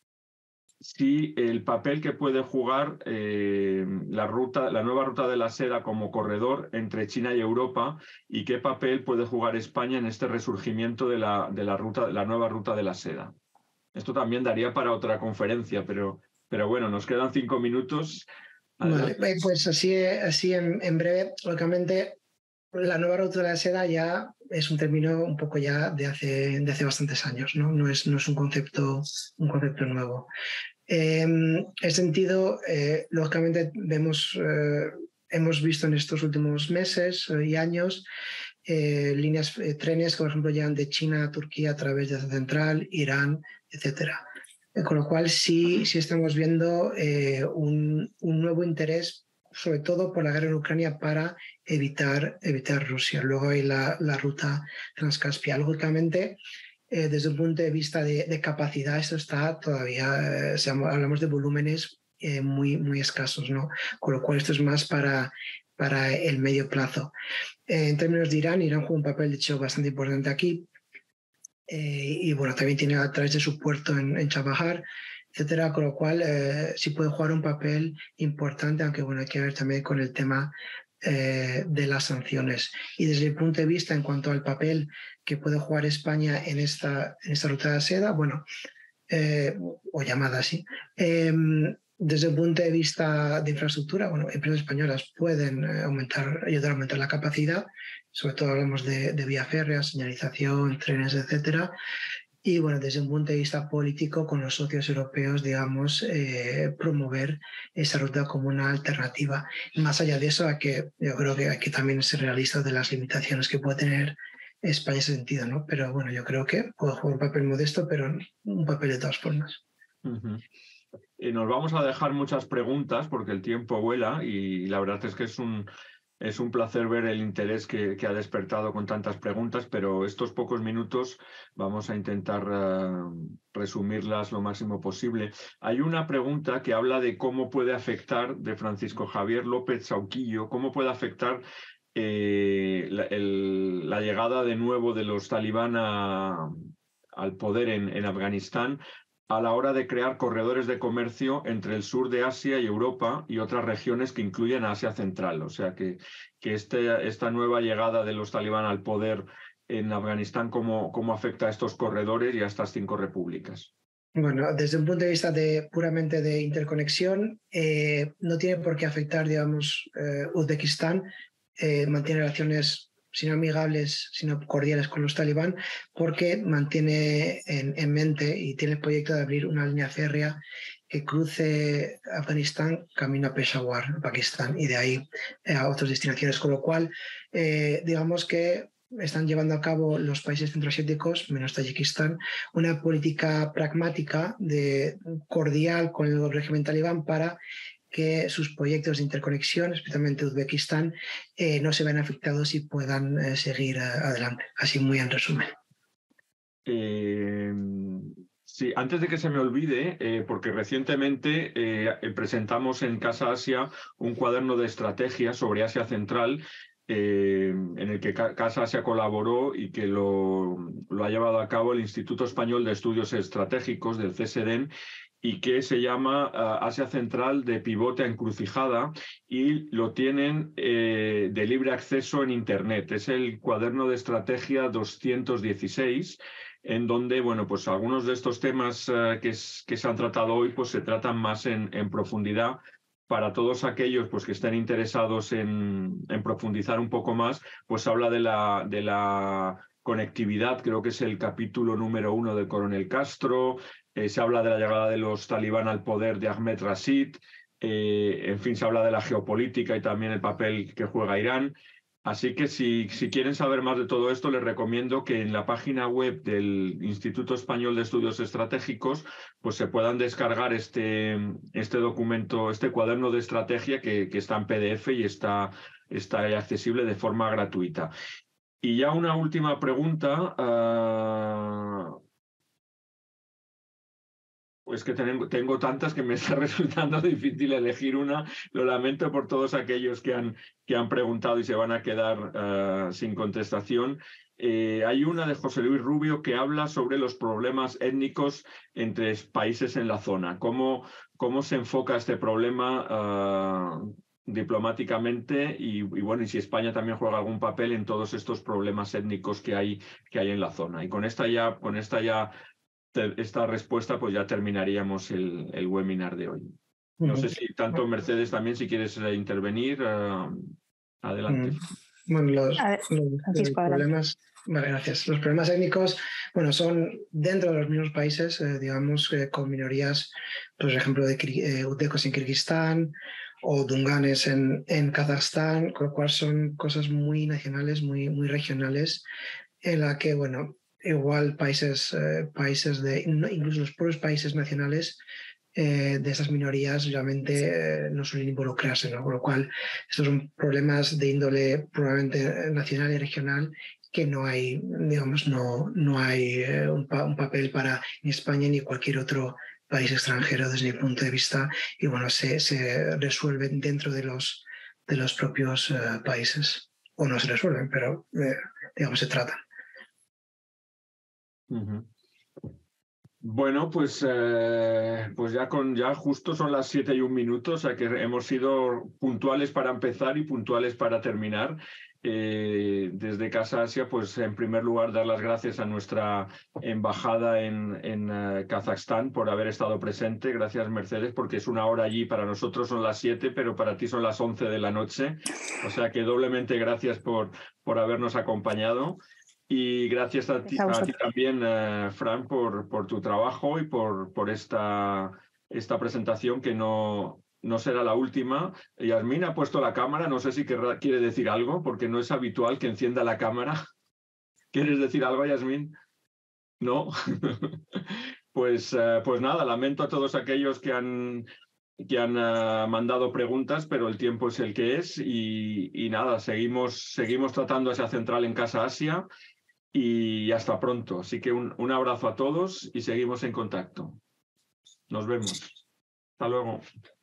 si el papel que puede jugar eh, la, ruta, la nueva ruta de la seda como corredor entre China y Europa y qué papel puede jugar España en este resurgimiento de la, de la, ruta, la nueva ruta de la seda. Esto también daría para otra conferencia, pero, pero bueno, nos quedan cinco minutos Vale, pues así, así en, en breve, lógicamente, la nueva ruta de la seda ya es un término un poco ya de hace, de hace bastantes años, ¿no? No es, no es un concepto, un concepto nuevo. Eh, en ese sentido, eh, lógicamente vemos, eh, hemos visto en estos últimos meses y años eh, líneas, eh, trenes que por ejemplo llegan de China a Turquía a través de Asia Central, Irán, etcétera. Eh, con lo cual sí, sí estamos viendo eh, un, un nuevo interés, sobre todo por la guerra en Ucrania, para evitar, evitar Rusia. Luego hay la, la ruta transcaspia. Lógicamente, eh, desde un punto de vista de, de capacidad, esto está todavía, eh, se, hablamos de volúmenes eh, muy, muy escasos, ¿no? Con lo cual esto es más para, para el medio plazo. Eh, en términos de Irán, Irán juega un papel, de hecho, bastante importante aquí. Eh, y bueno, también tiene a través de su puerto en, en Chabahar, etcétera, con lo cual eh, sí puede jugar un papel importante, aunque bueno, hay que ver también con el tema eh, de las sanciones. Y desde el punto de vista en cuanto al papel que puede jugar España en esta, en esta ruta de seda, bueno, eh, o llamada así, eh, desde el punto de vista de infraestructura, bueno, empresas españolas pueden aumentar, ayudar a aumentar la capacidad, sobre todo hablamos de, de vía férrea, señalización, trenes, etcétera. Y bueno, desde un punto de vista político, con los socios europeos, digamos, eh, promover esa ruta como una alternativa. Y más allá de eso, hay que, yo creo que hay que también ser realistas de las limitaciones que puede tener España en ese sentido, ¿no? Pero bueno, yo creo que puede jugar un papel modesto, pero un papel de todas formas. Uh-huh. Y nos vamos a dejar muchas preguntas porque el tiempo vuela y la verdad es que es un, es un placer ver el interés que, que ha despertado con tantas preguntas, pero estos pocos minutos vamos a intentar uh, resumirlas lo máximo posible. Hay una pregunta que habla de cómo puede afectar, de Francisco Javier López Sauquillo, cómo puede afectar eh, la, el, la llegada de nuevo de los talibán a, al poder en, en Afganistán a la hora de crear corredores de comercio entre el sur de Asia y Europa y otras regiones que incluyen a Asia Central. O sea que, que este, esta nueva llegada de los talibán al poder en Afganistán, ¿cómo, cómo afecta a estos corredores y a estas cinco repúblicas? Bueno, desde un punto de vista de, puramente de interconexión, eh, no tiene por qué afectar, digamos, eh, Uzbekistán, eh, mantiene relaciones sino amigables, sino cordiales con los talibán, porque mantiene en, en mente y tiene el proyecto de abrir una línea férrea que cruce Afganistán camino a Peshawar, Pakistán, y de ahí eh, a otras destinaciones, con lo cual, eh, digamos que están llevando a cabo los países centroasiáticos, menos Tayikistán, una política pragmática, de, cordial con el régimen talibán para que sus proyectos de interconexión, especialmente Uzbekistán, eh, no se vean afectados y puedan eh, seguir eh, adelante. Así muy en resumen. Eh, sí, antes de que se me olvide, eh, porque recientemente eh, presentamos en Casa Asia un cuaderno de estrategia sobre Asia Central, eh, en el que Casa Asia colaboró y que lo, lo ha llevado a cabo el Instituto Español de Estudios Estratégicos del C S D E N, y que se llama uh, Asia Central de pivote a encrucijada, y lo tienen eh, de libre acceso en Internet. Es el cuaderno de estrategia doscientos dieciséis, en donde, bueno, pues algunos de estos temas uh, que, es, que se han tratado hoy, pues se tratan más en, en profundidad. Para todos aquellos pues, que estén interesados en, en profundizar un poco más, pues habla de la, de la conectividad, creo que es el capítulo número uno del Coronel Castro. Eh, se habla de la llegada de los talibán al poder de Ahmed Rashid, eh, en fin, se habla de la geopolítica y también el papel que juega Irán. Así que si, si quieren saber más de todo esto, les recomiendo que en la página web del Instituto Español de Estudios Estratégicos pues se puedan descargar este, este documento, este cuaderno de estrategia que, que está en P D F y está, está accesible de forma gratuita. Y ya una última pregunta. Uh... Pues que tengo, tengo tantas que me está resultando difícil elegir una. Lo lamento por todos aquellos que han, que han preguntado y se van a quedar uh, sin contestación. Eh, hay una de José Luis Rubio que habla sobre los problemas étnicos entre países en la zona. ¿Cómo, cómo se enfoca este problema uh, diplomáticamente? Y, y bueno, y si España también juega algún papel en todos estos problemas étnicos que hay, que hay en la zona. Y con esta ya... Con esta ya esta respuesta, pues ya terminaríamos el, el webinar de hoy. No sé si tanto Mercedes también, si quieres intervenir, uh, adelante. Bueno, los, los, los problemas, vale, gracias. Los problemas étnicos, bueno, son dentro de los mismos países, eh, digamos, eh, con minorías, por ejemplo, de eh, uzbekos en Kirguistán o dunganes en, en Kazajstán, con lo cual son cosas muy nacionales, muy, muy regionales, en la que, bueno, igual países, eh, países de, incluso los propios países nacionales Eh, de esas minorías realmente eh, no suelen involucrarse, ¿no? Con lo cual estos son problemas de índole probablemente nacional y regional que no hay, digamos, no, no hay eh, un, pa un papel para ni España ni cualquier otro país extranjero desde mi punto de vista, y bueno, se, se resuelven dentro de los, de los propios eh, países, o no se resuelven, pero eh, digamos se tratan. Uh-huh. Bueno, pues, eh, pues ya, con, ya justo son las siete y un minuto, o sea que hemos sido puntuales para empezar y puntuales para terminar. Eh, desde Casa Asia, pues en primer lugar dar las gracias a nuestra embajada en, en uh, Kazajstán por haber estado presente. Gracias, Mercedes, porque es una hora allí, para nosotros son las siete, pero para ti son las once de la noche. O sea que doblemente gracias por, por habernos acompañado. Y gracias a ti, a ti también, uh, Fran, por, por tu trabajo y por, por esta, esta presentación que no, no será la última. Yasmín ha puesto la cámara, no sé si querrá, quiere decir algo, porque no es habitual que encienda la cámara. ¿Quieres decir algo, Yasmín? ¿No? pues, uh, pues nada, lamento a todos aquellos que han... que han uh, mandado preguntas, pero el tiempo es el que es y, y nada, seguimos, seguimos tratando esa central en Casa Asia. Y hasta pronto. Así que un, un abrazo a todos y seguimos en contacto. Nos vemos. Hasta luego.